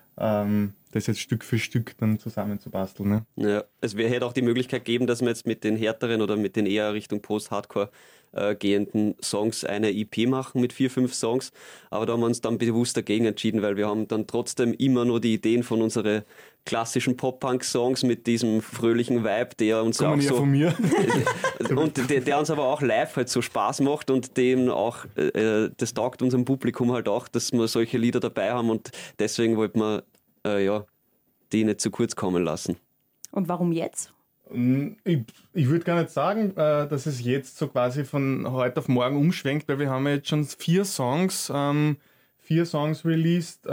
das jetzt Stück für Stück dann zusammenzubasteln. Ne? Ja, es hätte auch die Möglichkeit gegeben, dass wir jetzt mit den härteren oder mit den eher Richtung Post-Hardcore gehenden Songs eine EP machen mit 4, 5 Songs. Aber da haben wir uns dann bewusst dagegen entschieden, weil wir haben dann trotzdem immer nur die Ideen von unseren klassischen Pop-Punk-Songs mit diesem fröhlichen Vibe, der uns auch so von mir. Und der uns aber auch live halt so Spaß macht und dem auch, das taugt unserem Publikum halt auch, dass wir solche Lieder dabei haben und deswegen wollten wir die nicht zu kurz kommen lassen. Und warum jetzt? Ich würde gar nicht sagen, dass es jetzt so quasi von heute auf morgen umschwenkt, weil wir haben ja jetzt schon 4 Songs released,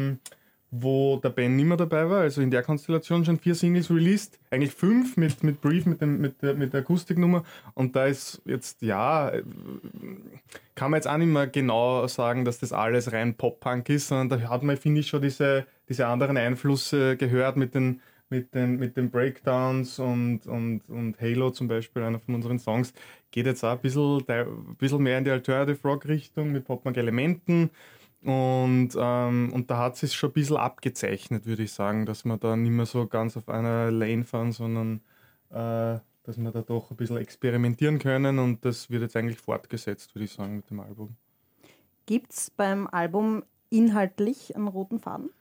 wo der Ben nicht mehr dabei war, also in der Konstellation schon 4 Singles released, eigentlich 5 mit Brief, mit der Akustiknummer und da ist jetzt, kann man jetzt auch nicht mehr genau sagen, dass das alles rein Pop-Punk ist, sondern da hat man, finde ich, schon diese anderen Einflüsse gehört mit den mit den Breakdowns und Halo zum Beispiel, einer von unseren Songs, geht jetzt auch ein bisschen mehr in die Alternative Rock Richtung mit Pop-Punk-Elementen. Und da hat es sich schon ein bisschen abgezeichnet, würde ich sagen, dass wir da nicht mehr so ganz auf einer Lane fahren, sondern dass wir da doch ein bisschen experimentieren können, und das wird jetzt eigentlich fortgesetzt, würde ich sagen, mit dem Album. Gibt es beim Album inhaltlich einen roten Faden?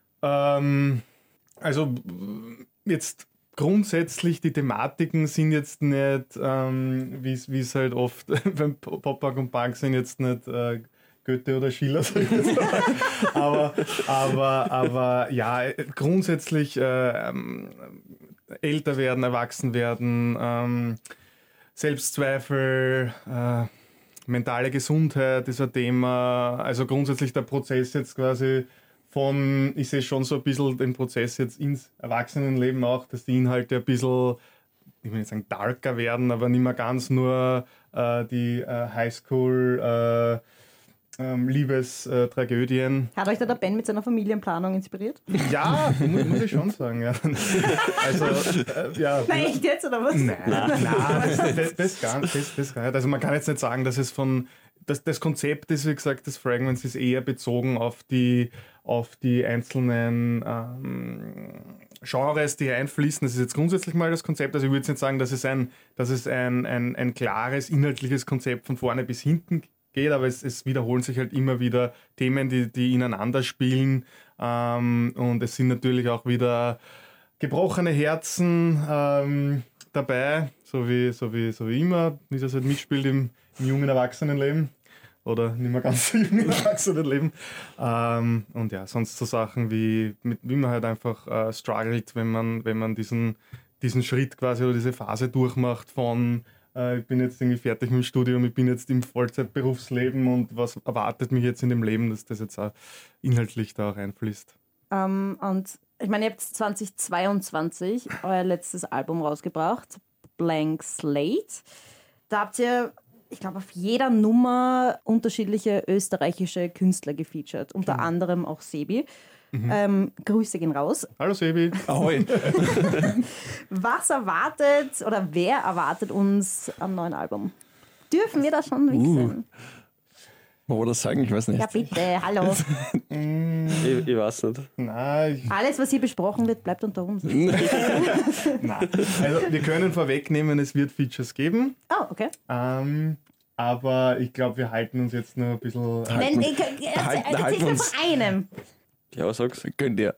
Also jetzt grundsätzlich, die Thematiken sind jetzt nicht, wie es halt oft beim Pop-Punk und Punk sind, jetzt nicht Goethe oder Schiller, sag ich jetzt mal. aber ja, grundsätzlich älter werden, erwachsen werden, Selbstzweifel, mentale Gesundheit ist ein Thema. Also grundsätzlich der Prozess jetzt quasi ich sehe schon so ein bisschen den Prozess jetzt ins Erwachsenenleben auch, dass die Inhalte ein bisschen, ich will nicht sagen darker werden, aber nicht mehr ganz nur die Highschool Liebestragödien. Hat euch da der Ben mit seiner Familienplanung inspiriert? Ja, muss ich schon sagen. Ja. Also, ja. Na, echt jetzt, oder was? Nein, das gar nicht. Also man kann jetzt nicht sagen, dass es das Konzept ist, wie gesagt, des Fragments ist eher bezogen auf die einzelnen Genres, die einfließen. Das ist jetzt grundsätzlich mal das Konzept. Also ich würde jetzt nicht sagen, dass es ein klares inhaltliches Konzept von vorne bis hinten geht, aber es wiederholen sich halt immer wieder Themen, die ineinander spielen. Und es sind natürlich auch wieder gebrochene Herzen dabei, so wie immer, wie das halt mitspielt im jungen Erwachsenenleben oder nicht mehr ganz so jungen Erwachsenenleben. Und ja, sonst so Sachen wie man halt einfach struggelt, wenn man diesen Schritt quasi oder diese Phase durchmacht von ich bin jetzt irgendwie fertig mit dem Studium, ich bin jetzt im Vollzeitberufsleben und was erwartet mich jetzt in dem Leben, dass das jetzt auch inhaltlich da auch einfließt. Und ich meine, ihr habt 2022 euer letztes Album rausgebracht, Blank Slate. Da habt ihr, ich glaube, auf jeder Nummer unterschiedliche österreichische Künstler gefeatured, unter anderem auch Sebi. Grüße gehen raus. Hallo Sebi. Ahoi. Was erwartet oder wer erwartet uns am neuen Album? Dürfen wir das schon wissen? Wollen wir das sagen? Ich weiß nicht. Ja, bitte, hallo. Ich weiß nicht. Nein, Alles, was hier besprochen wird, bleibt unter uns. nein. Also wir können vorwegnehmen, es wird Features geben. Oh, okay. Aber ich glaube, wir halten uns jetzt nur ein bisschen... Erzähl mir von einem. Ja, sag's. Könnt ihr.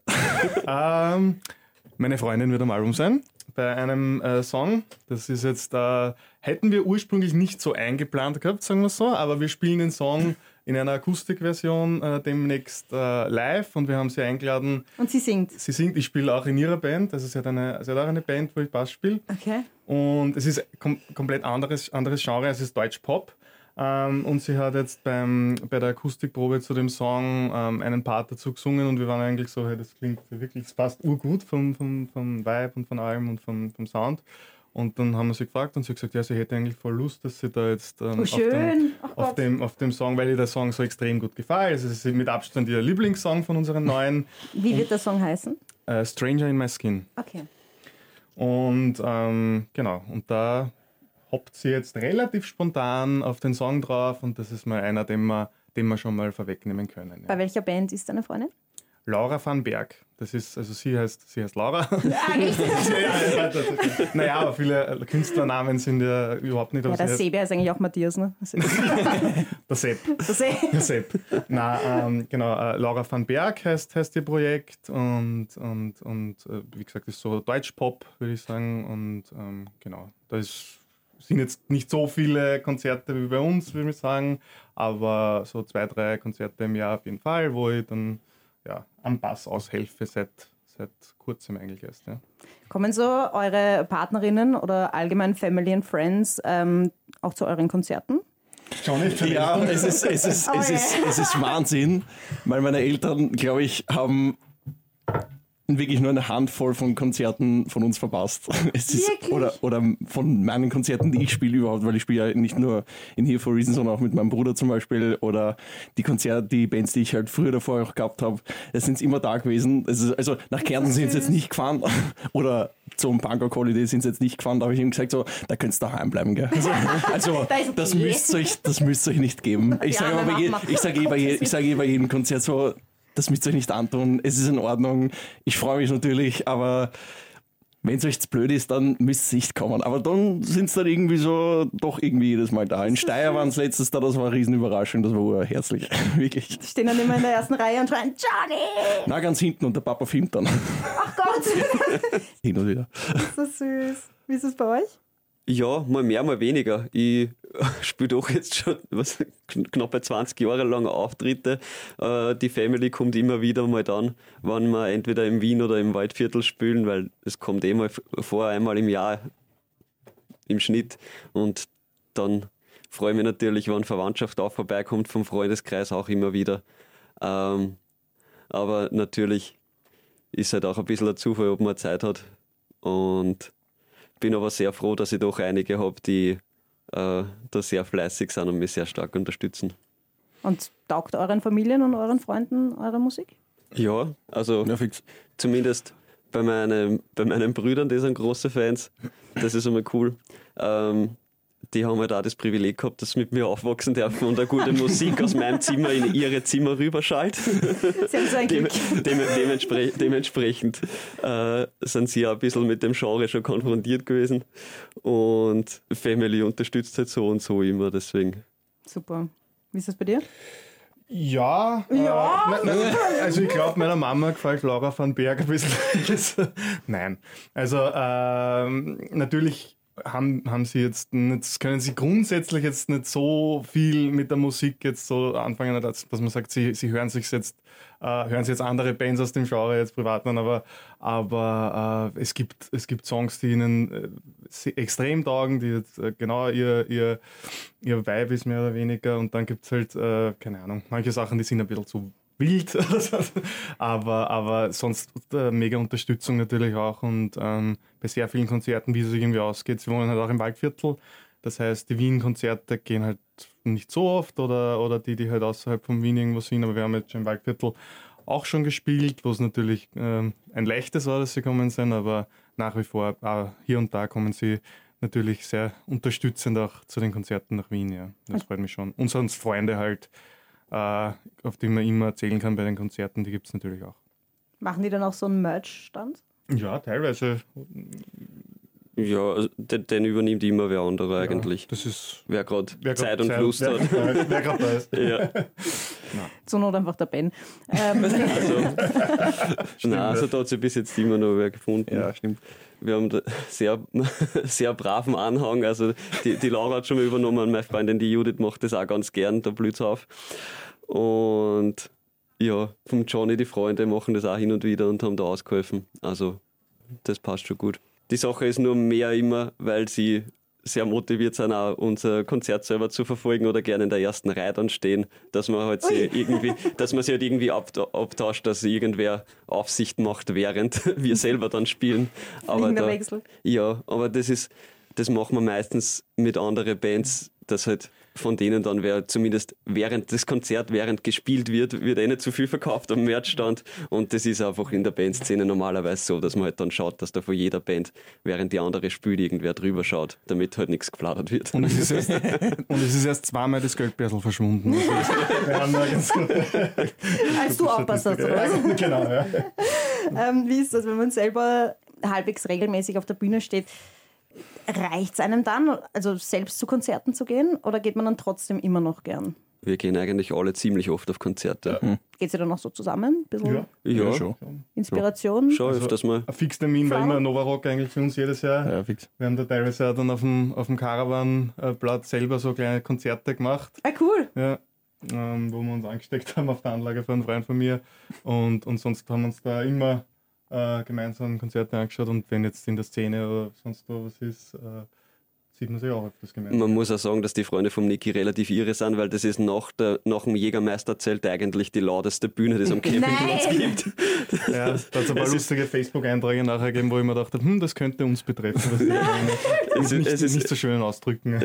Meine Freundin wird am Album sein, bei einem Song. Das ist jetzt, hätten wir ursprünglich nicht so eingeplant gehabt, sagen wir so, aber wir spielen den Song in einer Akustikversion demnächst live, und wir haben sie eingeladen. Und sie singt? Sie singt, ich spiele auch in ihrer Band, also sie hat auch eine Band, wo ich Bass spiele. Okay. Und es ist komplett anderes Genre, es ist Deutsch-Pop. Und sie hat jetzt bei der Akustikprobe zu dem Song einen Part dazu gesungen, und wir waren eigentlich so, hey, das klingt wirklich, es passt urgut vom Vibe und von allem und vom Sound. Und dann haben wir sie gefragt, und sie hat gesagt, ja, sie hätte eigentlich voll Lust, dass sie da jetzt auf dem Song, weil ihr der Song so extrem gut gefällt. Also es ist mit Abstand ihr Lieblingssong von unseren neuen. Wie wird der Song heißen? Stranger in My Skin. Okay. Und genau, und da hoppt sie jetzt relativ spontan auf den Song drauf, und das ist mal einer, den wir schon mal vorwegnehmen können. Ja. Bei welcher Band ist deine Freundin? Laura van Berg. Das ist, also sie heißt Laura. Eigentlich. Naja, aber viele Künstlernamen sind ja überhaupt nicht. Ja, der Sebi heißt eigentlich auch Matthias, ne? Der Sepp. Der Sepp. Genau, Laura van Berg heißt ihr Projekt, und wie gesagt, ist so Deutsch-Pop, würde ich sagen, und genau, da sind jetzt nicht so viele Konzerte wie bei uns, würde ich sagen, aber so 2-3 Konzerte im Jahr auf jeden Fall, wo ich dann am Bass aushelfe seit kurzem eigentlich erst. Ja. Kommen so eure Partnerinnen oder allgemein Family and Friends auch zu euren Konzerten? Ja, es ist Wahnsinn, weil meine Eltern, glaube ich, haben wirklich nur eine Handvoll von Konzerten von uns verpasst. Es ist, oder von meinen Konzerten, die ich spiele überhaupt, weil ich spiele ja nicht nur in Here for Reason, sondern auch mit meinem Bruder zum Beispiel oder die Konzerte, die Bands, die ich halt früher davor auch gehabt habe, es sind immer da gewesen. Also nach Kärnten sind sie jetzt nicht gefahren oder zum Bangkok Holiday sind sie jetzt nicht gefahren, da habe ich ihm gesagt, so, da könnt ihr daheim bleiben. Gell? Also das müsst ihr euch nicht geben. Ich sage bei jedem Konzert so, das müsst ihr euch nicht antun, es ist in Ordnung, ich freue mich natürlich, aber wenn es euch zu blöd ist, dann müsst ihr nicht kommen. Aber dann sind es dann irgendwie so, doch irgendwie jedes Mal da. In Steyr waren es letztes da, das war eine Riesenüberraschung, das war herzlich, wirklich. Die stehen dann immer in der ersten Reihe und schreien, Johnny! Na, ganz hinten und der Papa filmt dann. Ach Gott! Hin und wieder. Das ist so süß. Wie ist es bei euch? Ja, mal mehr, mal weniger. Ich spiele doch jetzt schon knappe 20 Jahre lang Auftritte. Die Family kommt immer wieder mal dann, wenn wir entweder in Wien oder im Waldviertel spielen, weil es kommt mal vor, einmal im Jahr im Schnitt. Und dann freue ich mich natürlich, wenn Verwandtschaft auch vorbeikommt, vom Freundeskreis auch immer wieder. Aber natürlich ist halt auch ein bisschen ein Zufall, ob man Zeit hat. Und bin aber sehr froh, dass ich doch einige habe, die da sehr fleißig sind und mich sehr stark unterstützen. Und taugt euren Familien und euren Freunden eure Musik? Ja, also zumindest bei meinen Brüdern, die sind große Fans. Das ist immer cool. Die haben halt auch das Privileg gehabt, dass sie mit mir aufwachsen dürfen und eine gute Musik aus meinem Zimmer in ihre Zimmer rüberschallt. Sie haben so ein Glück. Dementsprechend sind sie auch ein bisschen mit dem Genre schon konfrontiert gewesen. Und Family unterstützt halt so und so immer, deswegen. Super. Wie ist das bei dir? Ja, also ich glaube, meiner Mama gefällt Laura van Berg ein bisschen. Nein, also natürlich haben sie jetzt nicht, können sie grundsätzlich jetzt nicht so viel mit der Musik jetzt so anfangen, dass man sagt, sie hören sich jetzt andere Bands aus dem Genre jetzt privat an, aber es gibt Songs, die ihnen extrem taugen, die jetzt genau ihr Vibe ist mehr oder weniger, und dann gibt es halt, keine Ahnung, manche Sachen, die sind ein bisschen zu wild, aber sonst mega Unterstützung natürlich auch, und bei sehr vielen Konzerten, wie es sich irgendwie ausgeht. Sie wohnen halt auch im Waldviertel, das heißt, die Wien-Konzerte gehen halt nicht so oft oder die halt außerhalb von Wien irgendwo sind, aber wir haben jetzt schon im Waldviertel auch schon gespielt, wo es natürlich ein leichtes war, dass sie kommen sind, aber nach wie vor hier und da kommen sie natürlich sehr unterstützend auch zu den Konzerten nach Wien, ja. Das freut mich schon. Und sonst Freunde halt, auf die man immer erzählen kann bei den Konzerten, die gibt es natürlich auch. Machen die dann auch so einen Merch-Stand? Ja, teilweise. Ja, also den übernimmt immer wer andere eigentlich. Ja, das ist wer gerade Zeit und Lust hat. Wer gerade da ist. Ja. Zur Not einfach der Ben. Also da hat sich bis jetzt immer noch wer gefunden. Ja, stimmt. Wir haben da sehr, sehr braven Anhang. Also die Laura hat schon mal übernommen, meine Freundin, die Judith, macht das auch ganz gern, da blüht's auf. Und ja, vom Johnny, die Freunde machen das auch hin und wieder und haben da ausgeholfen. Also das passt schon gut. Die Sache ist nur mehr immer, weil sie sehr motiviert sind, auch unser Konzert selber zu verfolgen oder gerne in der ersten Reihe dann stehen, dass man halt sie halt irgendwie abtauscht, dass irgendwer Aufsicht macht, während wir selber dann spielen. Aber Wechsel. Ja, aber das machen wir meistens mit anderen Bands, dass halt von denen dann zumindest während das Konzert, während gespielt wird nicht zu viel verkauft am Merchstand, und das ist einfach in der Bandszene normalerweise so, dass man halt dann schaut, dass da von jeder Band, während die andere spielt, irgendwer drüber schaut, damit halt nichts gefladert wird. Und es ist erst zweimal das Geldbörsel verschwunden. Als du aufpasst hast, oder was? Genau, ja. Wie ist das, wenn man selber halbwegs regelmäßig auf der Bühne steht? Reicht es einem dann, also selbst zu Konzerten zu gehen, oder geht man dann trotzdem immer noch gern? Wir gehen eigentlich alle ziemlich oft auf Konzerte. Ja. Geht ihr dann noch so zusammen? Ein bisschen Ja, schon. Inspiration? Schon öfters mal. Ein Fixtermin war immer Novarock eigentlich für uns jedes Jahr. Ja, fix. Wir haben da teilweise auch dann auf dem Caravan-Platz selber so kleine Konzerte gemacht. Ah, cool. Ja, wo wir uns angesteckt haben auf der Anlage von einem Freund von mir. Und sonst haben wir uns da immer gemeinsam Konzerte angeschaut, und wenn jetzt in der Szene oder sonst wo was ist, sieht man sich auch öfters gemeinsam. Man muss auch sagen, dass die Freunde vom Niki relativ irre sind, weil das ist nach dem Jägermeisterzelt eigentlich die lauteste Bühne, die es am Campingplatz gibt. Ja, da hat es ein paar lustige Facebook-Einträge nachher gegeben, wo ich mir dachte, das könnte uns betreffen. Es ist nicht so schön ausdrücken.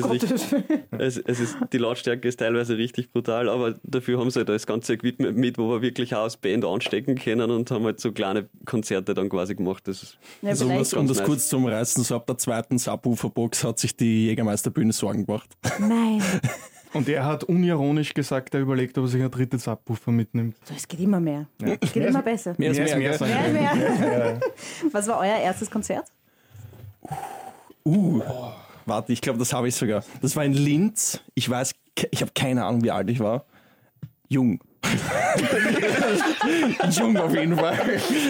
Die Lautstärke ist teilweise richtig brutal, aber dafür haben sie halt das ganze Equipment mit, wo wir wirklich auch als Band anstecken können und haben halt so kleine Konzerte dann quasi gemacht. Um das kurz zu umreißen, so ab der zweiten Subwoofer-Box hat sich die Jägermeisterbühne Sorgen gemacht. Nein. Und er hat unironisch gesagt, er überlegt, ob er sich ein drittes Subwoofer mitnimmt. So, es geht immer mehr. Ja. Es geht immer besser. Mehr. Was war euer erstes Konzert? Warte, ich glaube, das habe ich sogar. Das war in Linz. Ich habe keine Ahnung, wie alt ich war. Jung. Jung auf jeden Fall.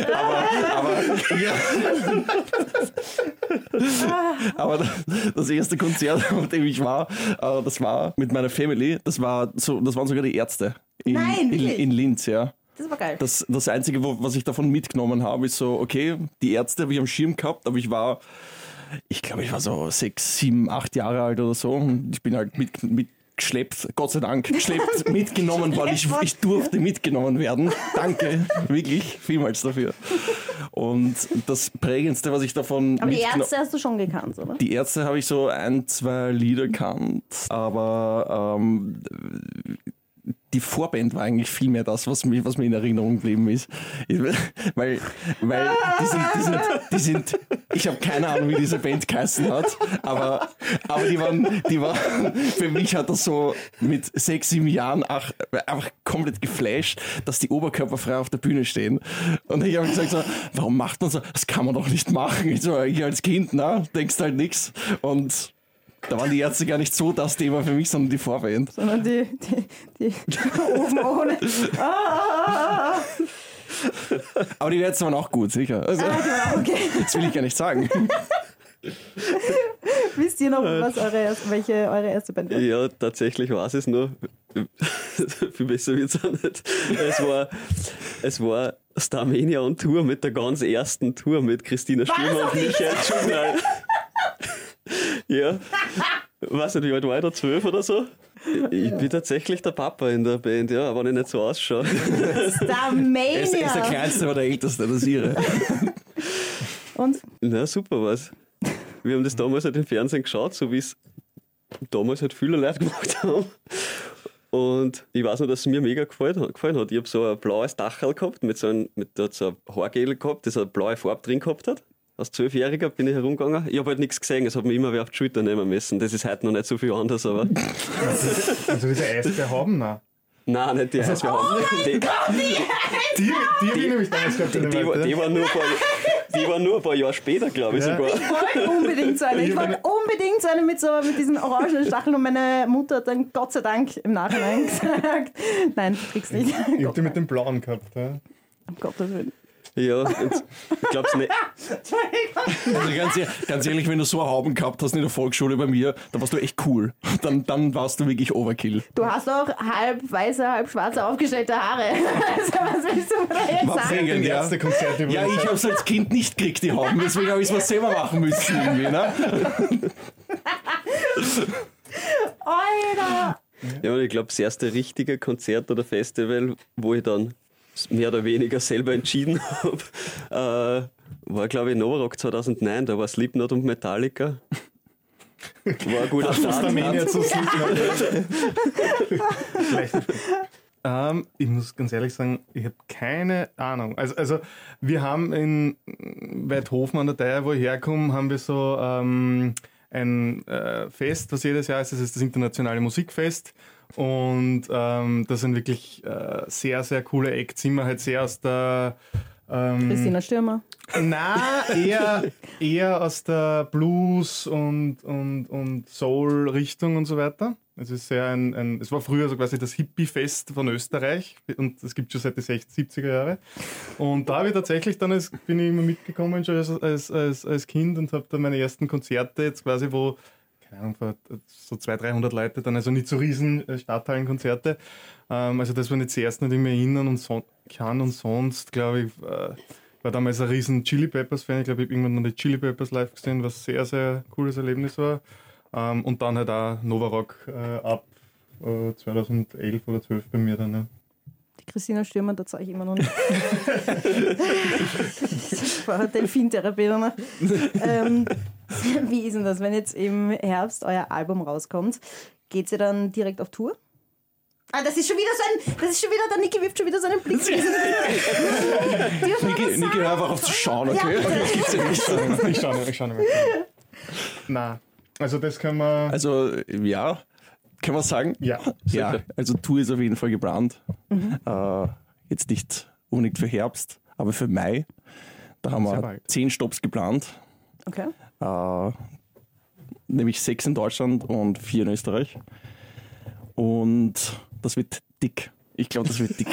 Aber das erste Konzert, auf dem ich war, das war mit meiner Family. Das waren sogar die Ärzte in Linz, ja. Das war geil. Das Einzige, was ich davon mitgenommen habe, ist so, okay, die Ärzte habe ich am Schirm gehabt, aber ich glaube, ich war so 6, 7, 8 Jahre alt oder so. Und ich bin halt mitgeschleppt, Gott sei Dank, mitgenommen, weil ich durfte mitgenommen werden. Danke, wirklich, vielmals dafür. Und das Prägendste, was ich davon Aber die Ärzte hast du schon gekannt, oder? Die Ärzte habe ich so 1, 2 Lieder gekannt, aber die Vorband war eigentlich viel mehr das, was mir in Erinnerung geblieben ist. Weil die sind, ich habe keine Ahnung, wie diese Band geheißen hat, aber die waren, für mich hat das so mit 6, 7 Jahren einfach komplett geflasht, dass die oberkörperfrei auf der Bühne stehen. Und ich habe gesagt so, warum macht man so? Das kann man doch nicht machen. Ich als Kind, denkst halt nichts. Und da waren die Ärzte gar nicht so das Thema für mich, sondern die Vorband. Sondern die oben ohne. Aber die Ärzte waren auch gut, sicher. Also, die waren auch okay. Das will ich gar nicht sagen. Wisst ihr noch, welche eure erste Band war? Ja, tatsächlich weiß ich es nur. Viel besser wird es auch nicht. Es war Starmania on Tour mit der ganz ersten Tour mit Christina Stürmer und Michael Schumacher. Ja. Weiß nicht, wie alt war ich da? 12 oder so? Ich bin tatsächlich der Papa in der Band, ja, wenn ich nicht so ausschaue. Starmania! Er ist der Kleinste, aber der Älteste, das ist ihre. Und? Na, super was. Wir haben das damals halt im Fernsehen geschaut, so wie es damals halt viele Leute gemacht haben. Und ich weiß noch, dass es mir mega gefallen hat. Ich habe so ein blaues Dachel gehabt, da hat so ein Haargel gehabt, das eine blaue Farbe drin gehabt hat. Als 12-Jähriger bin ich herumgegangen. Ich habe halt nichts gesehen, es hat mir immer wer auf die Schulter nehmen müssen. Das ist heute noch nicht so viel anders, aber... Also diese Eisbärhauben, nein? Nein, nicht die Eisbärhauben. Die habe ich nämlich damals gehabt. Die waren nur ein paar Jahre später, glaube ich, sogar. Ich wollte unbedingt so eine mit diesen orangenen Stacheln und meine Mutter hat dann Gott sei Dank im Nachhinein gesagt, nein, du kriegst nicht. Ich habe die mit dem blauen gehabt. Ja. Um Gottes Willen. Ja, ich glaube es nicht. Also ganz ehrlich, wenn du so Hauben gehabt hast in der Volksschule bei mir, dann warst du echt cool. Dann warst du wirklich Overkill. Du hast auch halb weiße, halb schwarze aufgestellte Haare. Also, was willst du da jetzt sagen? Das erste Konzert ja, ich habe es als Kind nicht gekriegt, die Hauben. Deswegen habe ich es mal selber machen müssen. Irgendwie, ne? Alter! Ja, und ich glaube, das erste richtige Konzert oder Festival, wo ich dann mehr oder weniger selber entschieden habe, war, glaube ich, Novarock 2009. Da war Slipknot und Metallica. War ein guter Start. Ich muss ganz ehrlich sagen, ich habe keine Ahnung. Also wir haben in Weidhofen an der Theier, wo ich herkomme, haben wir so ein Fest, was jedes Jahr ist. Das ist das Internationale Musikfest. Und das sind wirklich sehr, sehr coole Acts. Immer halt sehr aus der Christina Stürmer. Nein, eher aus der Blues und Soul-Richtung und so weiter. Es ist es war früher so quasi das Hippie-Fest von Österreich und das gibt es schon seit den 60er, 70er Jahren. Und da habe ich tatsächlich dann, bin ich immer mitgekommen schon als Kind und habe dann meine ersten Konzerte jetzt quasi, wo, keine Ahnung, so 200, 300 Leute, dann also nicht so riesen Stadthallenkonzerte. Also das waren jetzt die ersten, die ich mich erinnern und sonst, glaube ich, war damals ein riesen Chili Peppers Fan. Ich glaube, ich habe irgendwann noch die Chili Peppers live gesehen, was sehr, sehr cooles Erlebnis war. Und dann halt auch Nova Rock ab 2011 oder 12 bei mir dann. Ja. Die Christina Stürmer, da zeige ich immer noch nicht. Das war Delfintherapie danach. Wie ist denn das, wenn jetzt im Herbst euer Album rauskommt? Geht ihr dann direkt auf Tour? Das ist schon wieder der Niki wirft schon wieder so einen Blick. Niki, hör einfach auf zu schauen, okay? Ja. Das gibt's ja nicht. Ich schau nicht mehr. Nein, also das kann man... Also, ja, kann man sagen? Ja, Ja, also Tour ist auf jeden Fall geplant. Jetzt nicht unbedingt für Herbst, aber für Mai. Da haben Sehr wir bald. 10 Stops geplant. Okay. Nämlich 6 in Deutschland und 4 in Österreich. Und das wird dick. Ich glaube, das wird dick.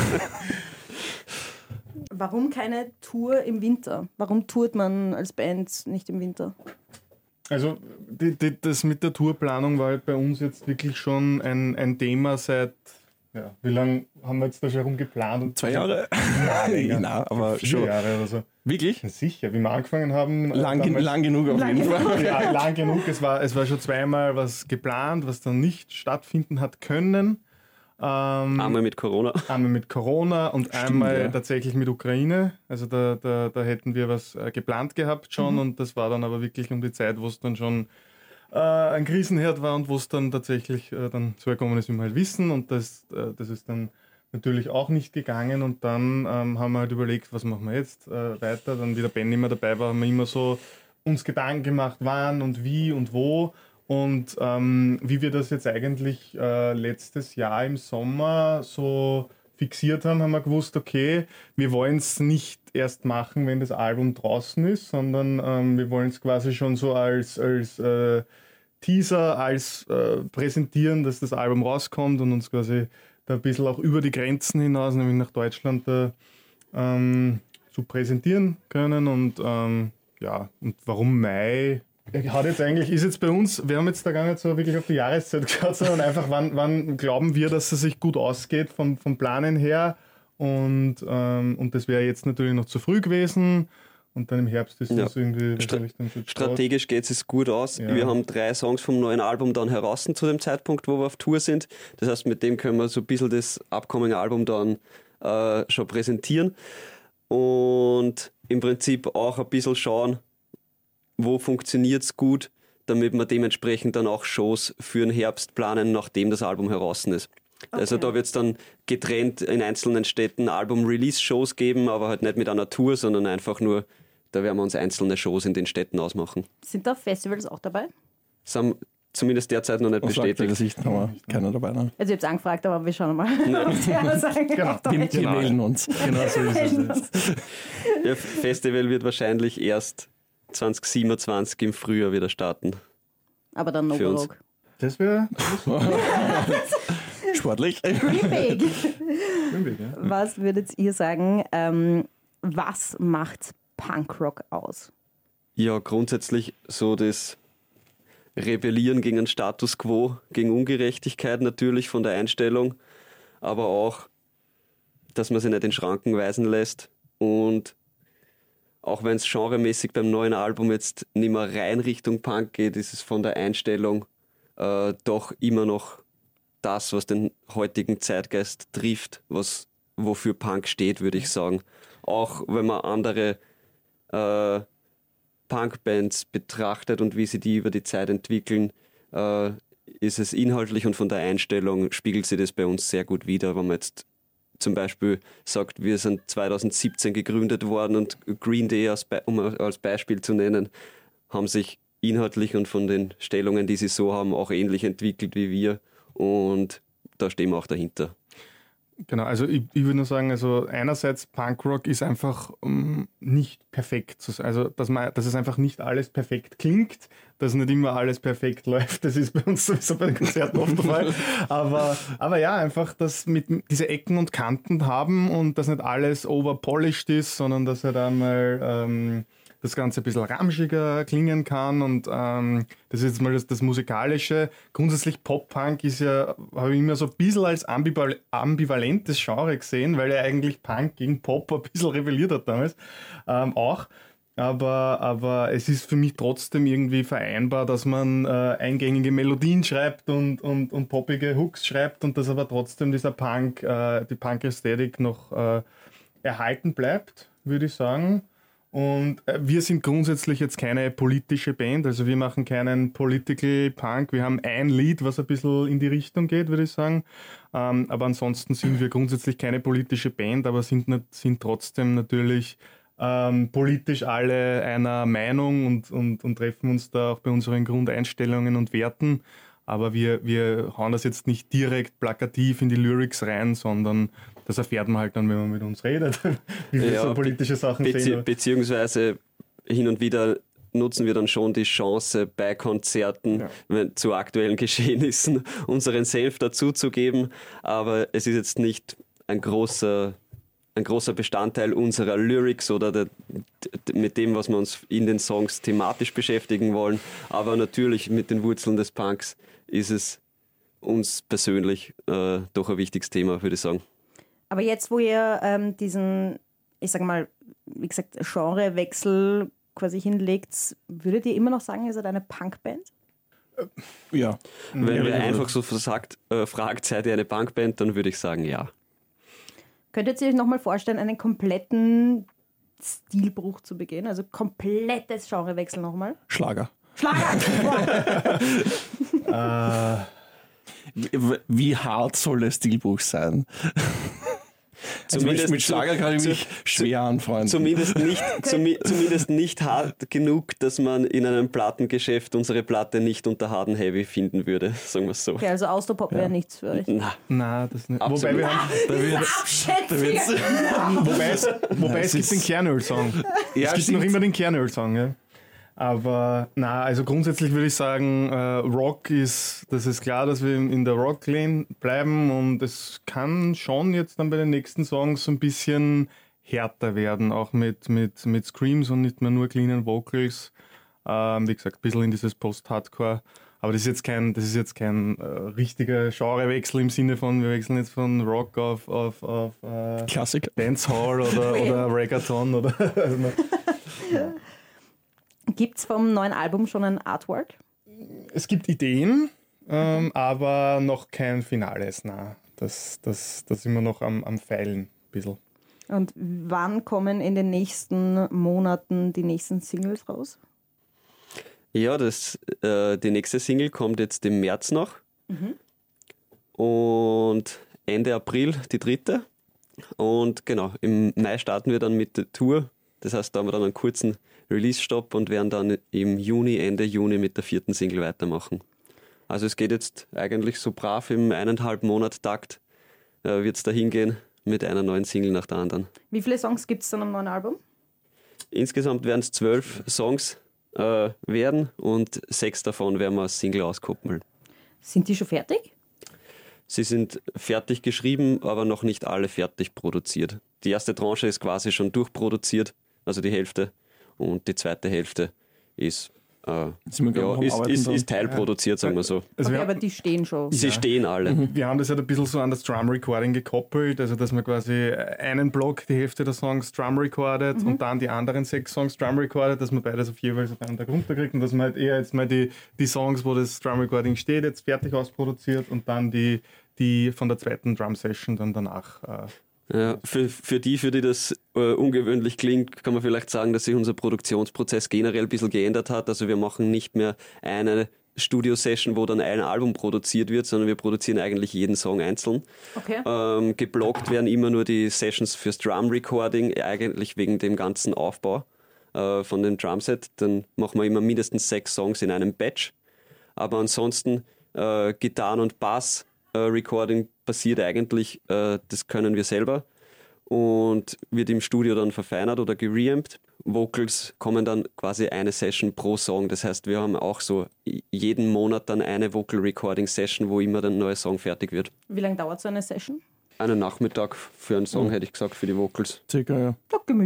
Warum keine Tour im Winter? Warum tourt man als Band nicht im Winter? Also das mit der Tourplanung war halt bei uns jetzt wirklich schon ein Thema seit, wie lange haben wir jetzt da schon rumgeplant? 2 Jahre? Ja, länger. Nein, aber 4 schon. Jahre oder so. Wirklich? Na sicher, wie wir angefangen haben. Lang damals- genug auf jeden Fall. Ja, lang genug. Es war schon zweimal was geplant, was dann nicht stattfinden hat können. Einmal mit Corona. Einmal mit Corona und einmal ja. tatsächlich mit Ukraine. Also da hätten wir was geplant gehabt schon und das war dann aber wirklich um die Zeit, wo es dann schon ein Krisenherd war und wo es dann tatsächlich dann so gekommen ist, wie wir halt wissen. Und das ist dann natürlich auch nicht gegangen. Und dann haben wir halt überlegt, was machen wir jetzt weiter. Dann, wie der Ben immer dabei war, haben wir immer so uns Gedanken gemacht, wann und wie und wo. Und wie wir das jetzt eigentlich letztes Jahr im Sommer so fixiert haben, haben wir gewusst, okay, wir wollen es nicht erst machen, wenn das Album draußen ist, sondern wir wollen es quasi schon so als Teaser, als präsentieren, dass das Album rauskommt und uns quasi da ein bisschen auch über die Grenzen hinaus, nämlich nach Deutschland, zu präsentieren können. Und und warum Mai? Ist jetzt bei uns, wir haben jetzt da gar nicht so wirklich auf die Jahreszeit geschaut, sondern einfach, wann glauben wir, dass es sich gut ausgeht vom Planen her. Und das wäre jetzt natürlich noch zu früh gewesen. Und dann im Herbst ist das irgendwie wahrscheinlich dann schon Strategisch geht es gut aus. Ja. Wir haben 3 Songs vom neuen Album dann heraus zu dem Zeitpunkt, wo wir auf Tour sind. Das heißt, mit dem können wir so ein bisschen das upcoming Album dann schon präsentieren. Und im Prinzip auch ein bisschen schauen, wo funktioniert es gut, damit wir dementsprechend dann auch Shows für den Herbst planen, nachdem das Album heraus ist. Okay. Also da wird es dann getrennt in einzelnen Städten Album-Release-Shows geben, aber halt nicht mit einer Tour, sondern einfach nur, da werden wir uns einzelne Shows in den Städten ausmachen. Sind da Festivals auch dabei? Das haben zumindest derzeit noch nicht Aus aktueller bestätigt. Sicht haben wir keiner dabei. Ne? Also ich habe es angefragt, aber wir schauen mal. Was die anderen sagen. Genau. Wir melden uns. Genau so ist es. Der Festival wird wahrscheinlich erst 2027 im Frühjahr wieder starten. Aber dann Für uns. Novorog. Das wäre Sportlich. Big. ja. Was würdet ihr sagen, was macht Punkrock aus? Ja, grundsätzlich so das Rebellieren gegen den Status Quo, gegen Ungerechtigkeit natürlich von der Einstellung, aber auch, dass man sich nicht in Schranken weisen lässt und auch wenn es genremäßig beim neuen Album jetzt nicht mehr rein Richtung Punk geht, ist es von der Einstellung doch immer noch das, was den heutigen Zeitgeist trifft, wofür Punk steht, würde ich sagen. Auch wenn man andere Punkbands betrachtet und wie sie die über die Zeit entwickeln, ist es inhaltlich und von der Einstellung spiegelt sich das bei uns sehr gut wider, wenn man jetzt zum Beispiel sagt, wir sind 2017 gegründet worden und Green Day, um als Beispiel zu nennen, haben sich inhaltlich und von den Stellungen, die sie so haben, auch ähnlich entwickelt wie wir und da stehen wir auch dahinter. Genau, also ich würde nur sagen, also einerseits Punkrock ist einfach nicht perfekt. Also dass es einfach nicht alles perfekt klingt, dass nicht immer alles perfekt läuft, das ist bei uns sowieso bei den Konzerten oft der Fall. Aber ja, einfach, dass mit diese Ecken und Kanten haben und dass nicht alles overpolished ist, sondern dass halt einmal das Ganze ein bisschen ramschiger klingen kann und das ist jetzt mal das Musikalische. Grundsätzlich Pop-Punk ist ja, habe ich immer so ein bisschen als ambivalentes Genre gesehen, weil er eigentlich Punk gegen Pop ein bisschen rebelliert hat damals auch. Aber es ist für mich trotzdem irgendwie vereinbar, dass man eingängige Melodien schreibt und poppige Hooks schreibt und dass aber trotzdem dieser die Punk-Ästhetik noch erhalten bleibt, würde ich sagen. Und wir sind grundsätzlich jetzt keine politische Band, also wir machen keinen Political Punk. Wir haben ein Lied, was ein bisschen in die Richtung geht, würde ich sagen. Aber ansonsten sind wir grundsätzlich keine politische Band, aber sind trotzdem natürlich politisch alle einer Meinung und treffen uns da auch bei unseren Grundeinstellungen und Werten. Aber wir hauen das jetzt nicht direkt plakativ in die Lyrics rein, sondern das erfährt man halt dann, wenn man mit uns redet, wie wir so politische Sachen sehen. Beziehungsweise hin und wieder nutzen wir dann schon die Chance, bei Konzerten zu aktuellen Geschehnissen unseren Senf dazuzugeben. Aber es ist jetzt nicht ein großer Bestandteil unserer Lyrics oder mit dem, was wir uns in den Songs thematisch beschäftigen wollen. Aber natürlich mit den Wurzeln des Punks ist es uns persönlich doch ein wichtiges Thema, würde ich sagen. Aber jetzt, wo ihr diesen, ich sag mal, wie gesagt, Genrewechsel quasi hinlegt, würdet ihr immer noch sagen, ihr seid eine Punkband? Ja. Wenn wer einfach so fragt, seid ihr eine Punkband, dann würde ich sagen, ja. Könntet ihr euch nochmal vorstellen, einen kompletten Stilbruch zu begehen? Also komplettes Genrewechsel nochmal? Schlager. Wie hart soll der Stilbruch sein? Mit Schlager kann ich mich schwer anfreunden. Zumindest nicht hart genug, dass man in einem Plattengeschäft unsere Platte nicht unter Hard and Heavy finden würde, sagen wir es so. Okay, also Austropop wäre nichts für euch. Nein, das nicht. Absolut. Wobei es gibt den Kernöl-Song. Ja, es gibt noch immer den Kernöl-Song, ja. Aber also grundsätzlich würde ich sagen, Rock das ist klar, dass wir in der Rock-Lane bleiben und es kann schon jetzt dann bei den nächsten Songs so ein bisschen härter werden, auch mit Screams und nicht mehr nur cleanen Vocals. Wie gesagt, ein bisschen in dieses Post-Hardcore. Aber das ist jetzt kein richtiger Genrewechsel im Sinne von, wir wechseln jetzt von Rock auf Klassik, Dancehall oder Reggaeton oder Gibt es vom neuen Album schon ein Artwork? Es gibt Ideen, aber noch kein Finales. Nein, das sind wir noch am Feilen ein bisschen. Und wann kommen in den nächsten Monaten die nächsten Singles raus? Ja, die nächste Single kommt jetzt im März noch. Und Ende April die dritte. Und genau, im Mai starten wir dann mit der Tour. Das heißt, da haben wir dann einen kurzen Release-Stopp und werden dann Ende Juni mit der vierten Single weitermachen. Also es geht jetzt eigentlich so brav im 1,5 Monat-Takt wird es da hingehen mit einer neuen Single nach der anderen. Wie viele Songs gibt es dann am neuen Album? Insgesamt werden es 12 Songs werden und 6 davon werden wir als Single auskoppeln. Sind die schon fertig? Sie sind fertig geschrieben, aber noch nicht alle fertig produziert. Die erste Tranche ist quasi schon durchproduziert, also die Hälfte. Und die zweite Hälfte ist teilproduziert, sagen wir so. Also okay, aber die stehen schon. Sie stehen alle. Wir haben das ja ein bisschen so an das Drum Recording gekoppelt, also dass man quasi einen Block, die Hälfte der Songs Drum recordet und dann die anderen 6 Songs Drum recordet, dass man beides auf jeweils auf einen Tag runterkriegt und dass man halt eher jetzt mal die Songs, wo das Drum Recording steht, jetzt fertig ausproduziert und dann die von der zweiten Drum Session dann danach. Ja, für die das ungewöhnlich klingt, kann man vielleicht sagen, dass sich unser Produktionsprozess generell ein bisschen geändert hat. Also wir machen nicht mehr eine Studio-Session, wo dann ein Album produziert wird, sondern wir produzieren eigentlich jeden Song einzeln. Okay. Geblockt werden immer nur die Sessions fürs Drum-Recording, eigentlich wegen dem ganzen Aufbau von dem Drumset. Dann machen wir immer mindestens 6 Songs in einem Batch. Aber ansonsten Gitarren und Bass Recording passiert eigentlich, das können wir selber und wird im Studio dann verfeinert oder gereamped. Vocals kommen dann quasi eine Session pro Song, das heißt, wir haben auch so jeden Monat dann eine Vocal Recording Session, wo immer dann ein neuer Song fertig wird. Wie lange dauert so eine Session? Einen Nachmittag für einen Song, hätte ich gesagt, für die Vocals. Circa, ja. Doch gemütlich.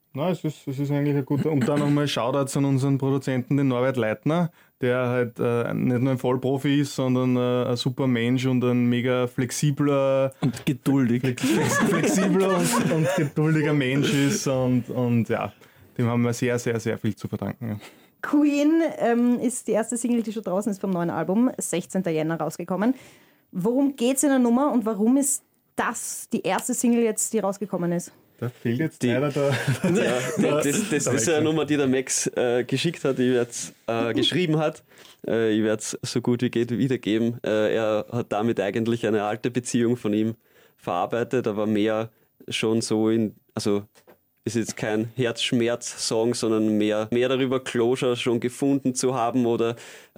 Na, es ist eigentlich ein guter. Und dann nochmal Shoutouts an unseren Produzenten, den Norbert Leitner, der halt nicht nur ein Vollprofi ist, sondern ein super Mensch und ein mega flexibler und geduldig. Flexibler und geduldiger Mensch ist. Und ja, dem haben wir sehr, sehr, sehr viel zu verdanken. Ja. Queen ist die erste Single, die schon draußen ist vom neuen Album, 16. Jänner rausgekommen. Worum geht es in der Nummer und warum ist das die erste Single jetzt, die rausgekommen ist? Da fehlt jetzt leider das ist eine Nummer, die der Max geschickt hat, geschrieben hat. Ich werde es so gut wie geht wiedergeben. Er hat damit eigentlich eine alte Beziehung von ihm verarbeitet, aber mehr schon so also ist jetzt kein Herzschmerz-Song, sondern mehr darüber, Closure schon gefunden zu haben oder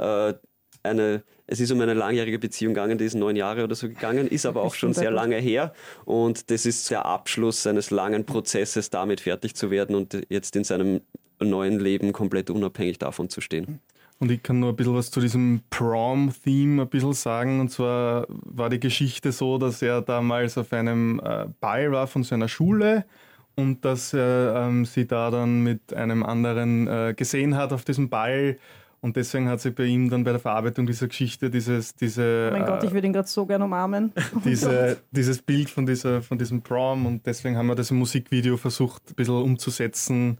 es ist um eine langjährige Beziehung gegangen, die ist 9 Jahre oder so gegangen, ist aber auch schon sehr lange her und das ist der Abschluss eines langen Prozesses, damit fertig zu werden und jetzt in seinem neuen Leben komplett unabhängig davon zu stehen. Und ich kann nur ein bisschen was zu diesem Prom-Theme ein bisschen sagen. Und zwar war die Geschichte so, dass er damals auf einem Ball war von seiner Schule und dass er sie da dann mit einem anderen gesehen hat auf diesem Ball. Und deswegen hat sich bei ihm dann bei der Verarbeitung dieser Geschichte oh mein Gott, ich würde ihn gerade so gerne umarmen. Dieses Bild von diesem Prom und deswegen haben wir das im Musikvideo versucht ein bisschen umzusetzen,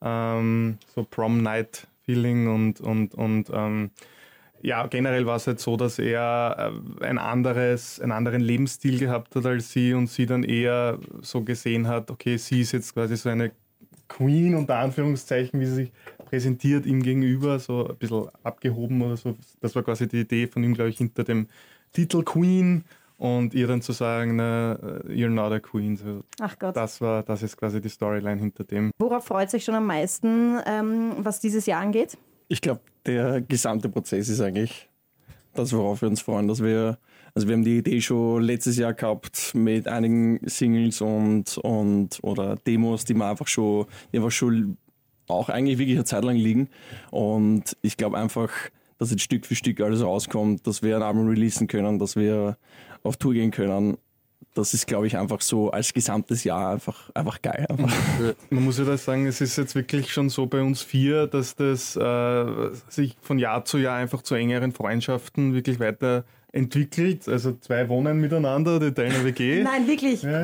so Prom-Night-Feeling und ja, generell war es halt so, dass er einen anderen Lebensstil gehabt hat als sie und sie dann eher so gesehen hat, okay, sie ist jetzt quasi so eine Queen unter Anführungszeichen, wie sie sich präsentiert ihm gegenüber, so ein bisschen abgehoben oder so. Das war quasi die Idee von ihm, glaube ich, hinter dem Titel Queen und ihr dann zu sagen, na, you're not a Queen. So, ach Gott. Das ist quasi die Storyline hinter dem. Worauf freut sich schon am meisten, was dieses Jahr angeht? Ich glaube, der gesamte Prozess ist eigentlich das, worauf wir uns freuen, dass wir haben die Idee schon letztes Jahr gehabt mit einigen Singles oder Demos, die einfach schon auch eigentlich wirklich eine Zeit lang liegen. Und ich glaube einfach, dass jetzt Stück für Stück alles rauskommt, dass wir ein Album releasen können, dass wir auf Tour gehen können. Das ist, glaube ich, einfach so als gesamtes Jahr einfach geil. Man muss ja da sagen, es ist jetzt wirklich schon so bei uns 4, dass das sich von Jahr zu Jahr einfach zu engeren Freundschaften wirklich weiterentwickelt. Also 2 wohnen miteinander, die teilen eine WG. Nein, wirklich? Ja.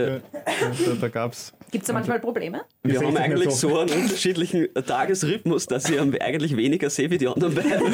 Da gab's. Gibt es da manchmal Probleme? Wir haben eigentlich so einen unterschiedlichen Tagesrhythmus, dass ich eigentlich weniger sehe wie die anderen beiden.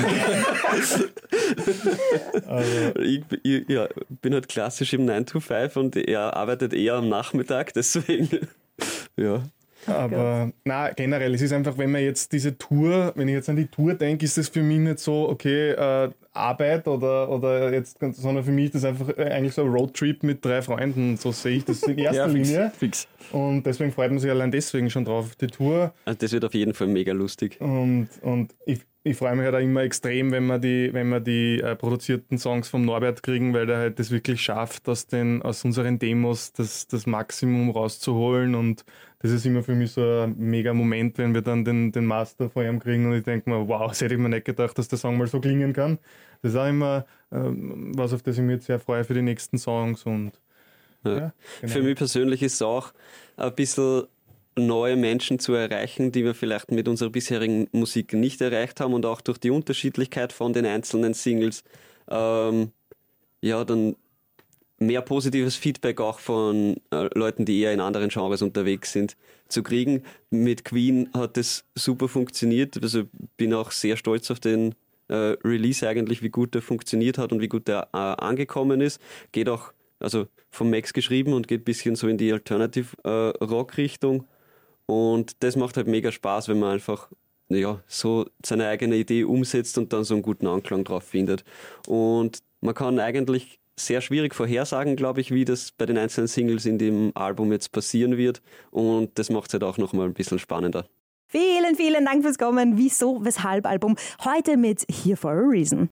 Ich bin halt klassisch im 9-to-5 und er arbeitet eher am Nachmittag, deswegen, ja. Aber generell, es ist einfach, wenn ich jetzt an die Tour denke, ist das für mich nicht so, okay, Arbeit oder jetzt, sondern für mich ist das einfach eigentlich so ein Roadtrip mit 3 Freunden, so sehe ich das in erster Linie. Fix. Und deswegen freut man sich allein deswegen schon drauf auf die Tour. Also das wird auf jeden Fall mega lustig. Und ich freue mich halt auch immer extrem, wenn wir die produzierten Songs vom Norbert kriegen, weil der halt das wirklich schafft, aus unseren Demos das Maximum rauszuholen und das ist immer für mich so ein mega Moment, wenn wir dann den Master vor ihm kriegen und ich denke mir, wow, das hätte ich mir nicht gedacht, dass der Song mal so klingen kann. Das ist auch immer was, auf das ich mich jetzt sehr freue für die nächsten Songs. Und ja, genau. Für mich persönlich ist es auch ein bisschen neue Menschen zu erreichen, die wir vielleicht mit unserer bisherigen Musik nicht erreicht haben und auch durch die Unterschiedlichkeit von den einzelnen Singles dann mehr positives Feedback auch von Leuten, die eher in anderen Genres unterwegs sind, zu kriegen. Mit Queen hat das super funktioniert. Also bin auch sehr stolz auf den Release eigentlich, wie gut der funktioniert hat und wie gut der angekommen ist. Geht auch, also vom Max geschrieben und geht ein bisschen so in die Alternative Rock-Richtung. Und das macht halt mega Spaß, wenn man einfach so seine eigene Idee umsetzt und dann so einen guten Anklang drauf findet. Und man kann eigentlich sehr schwierig vorhersagen, glaube ich, wie das bei den einzelnen Singles in dem Album jetzt passieren wird. Und das macht es halt auch nochmal ein bisschen spannender. Vielen, vielen Dank fürs Kommen. Wieso, weshalb Album? Heute mit Here for a Reason.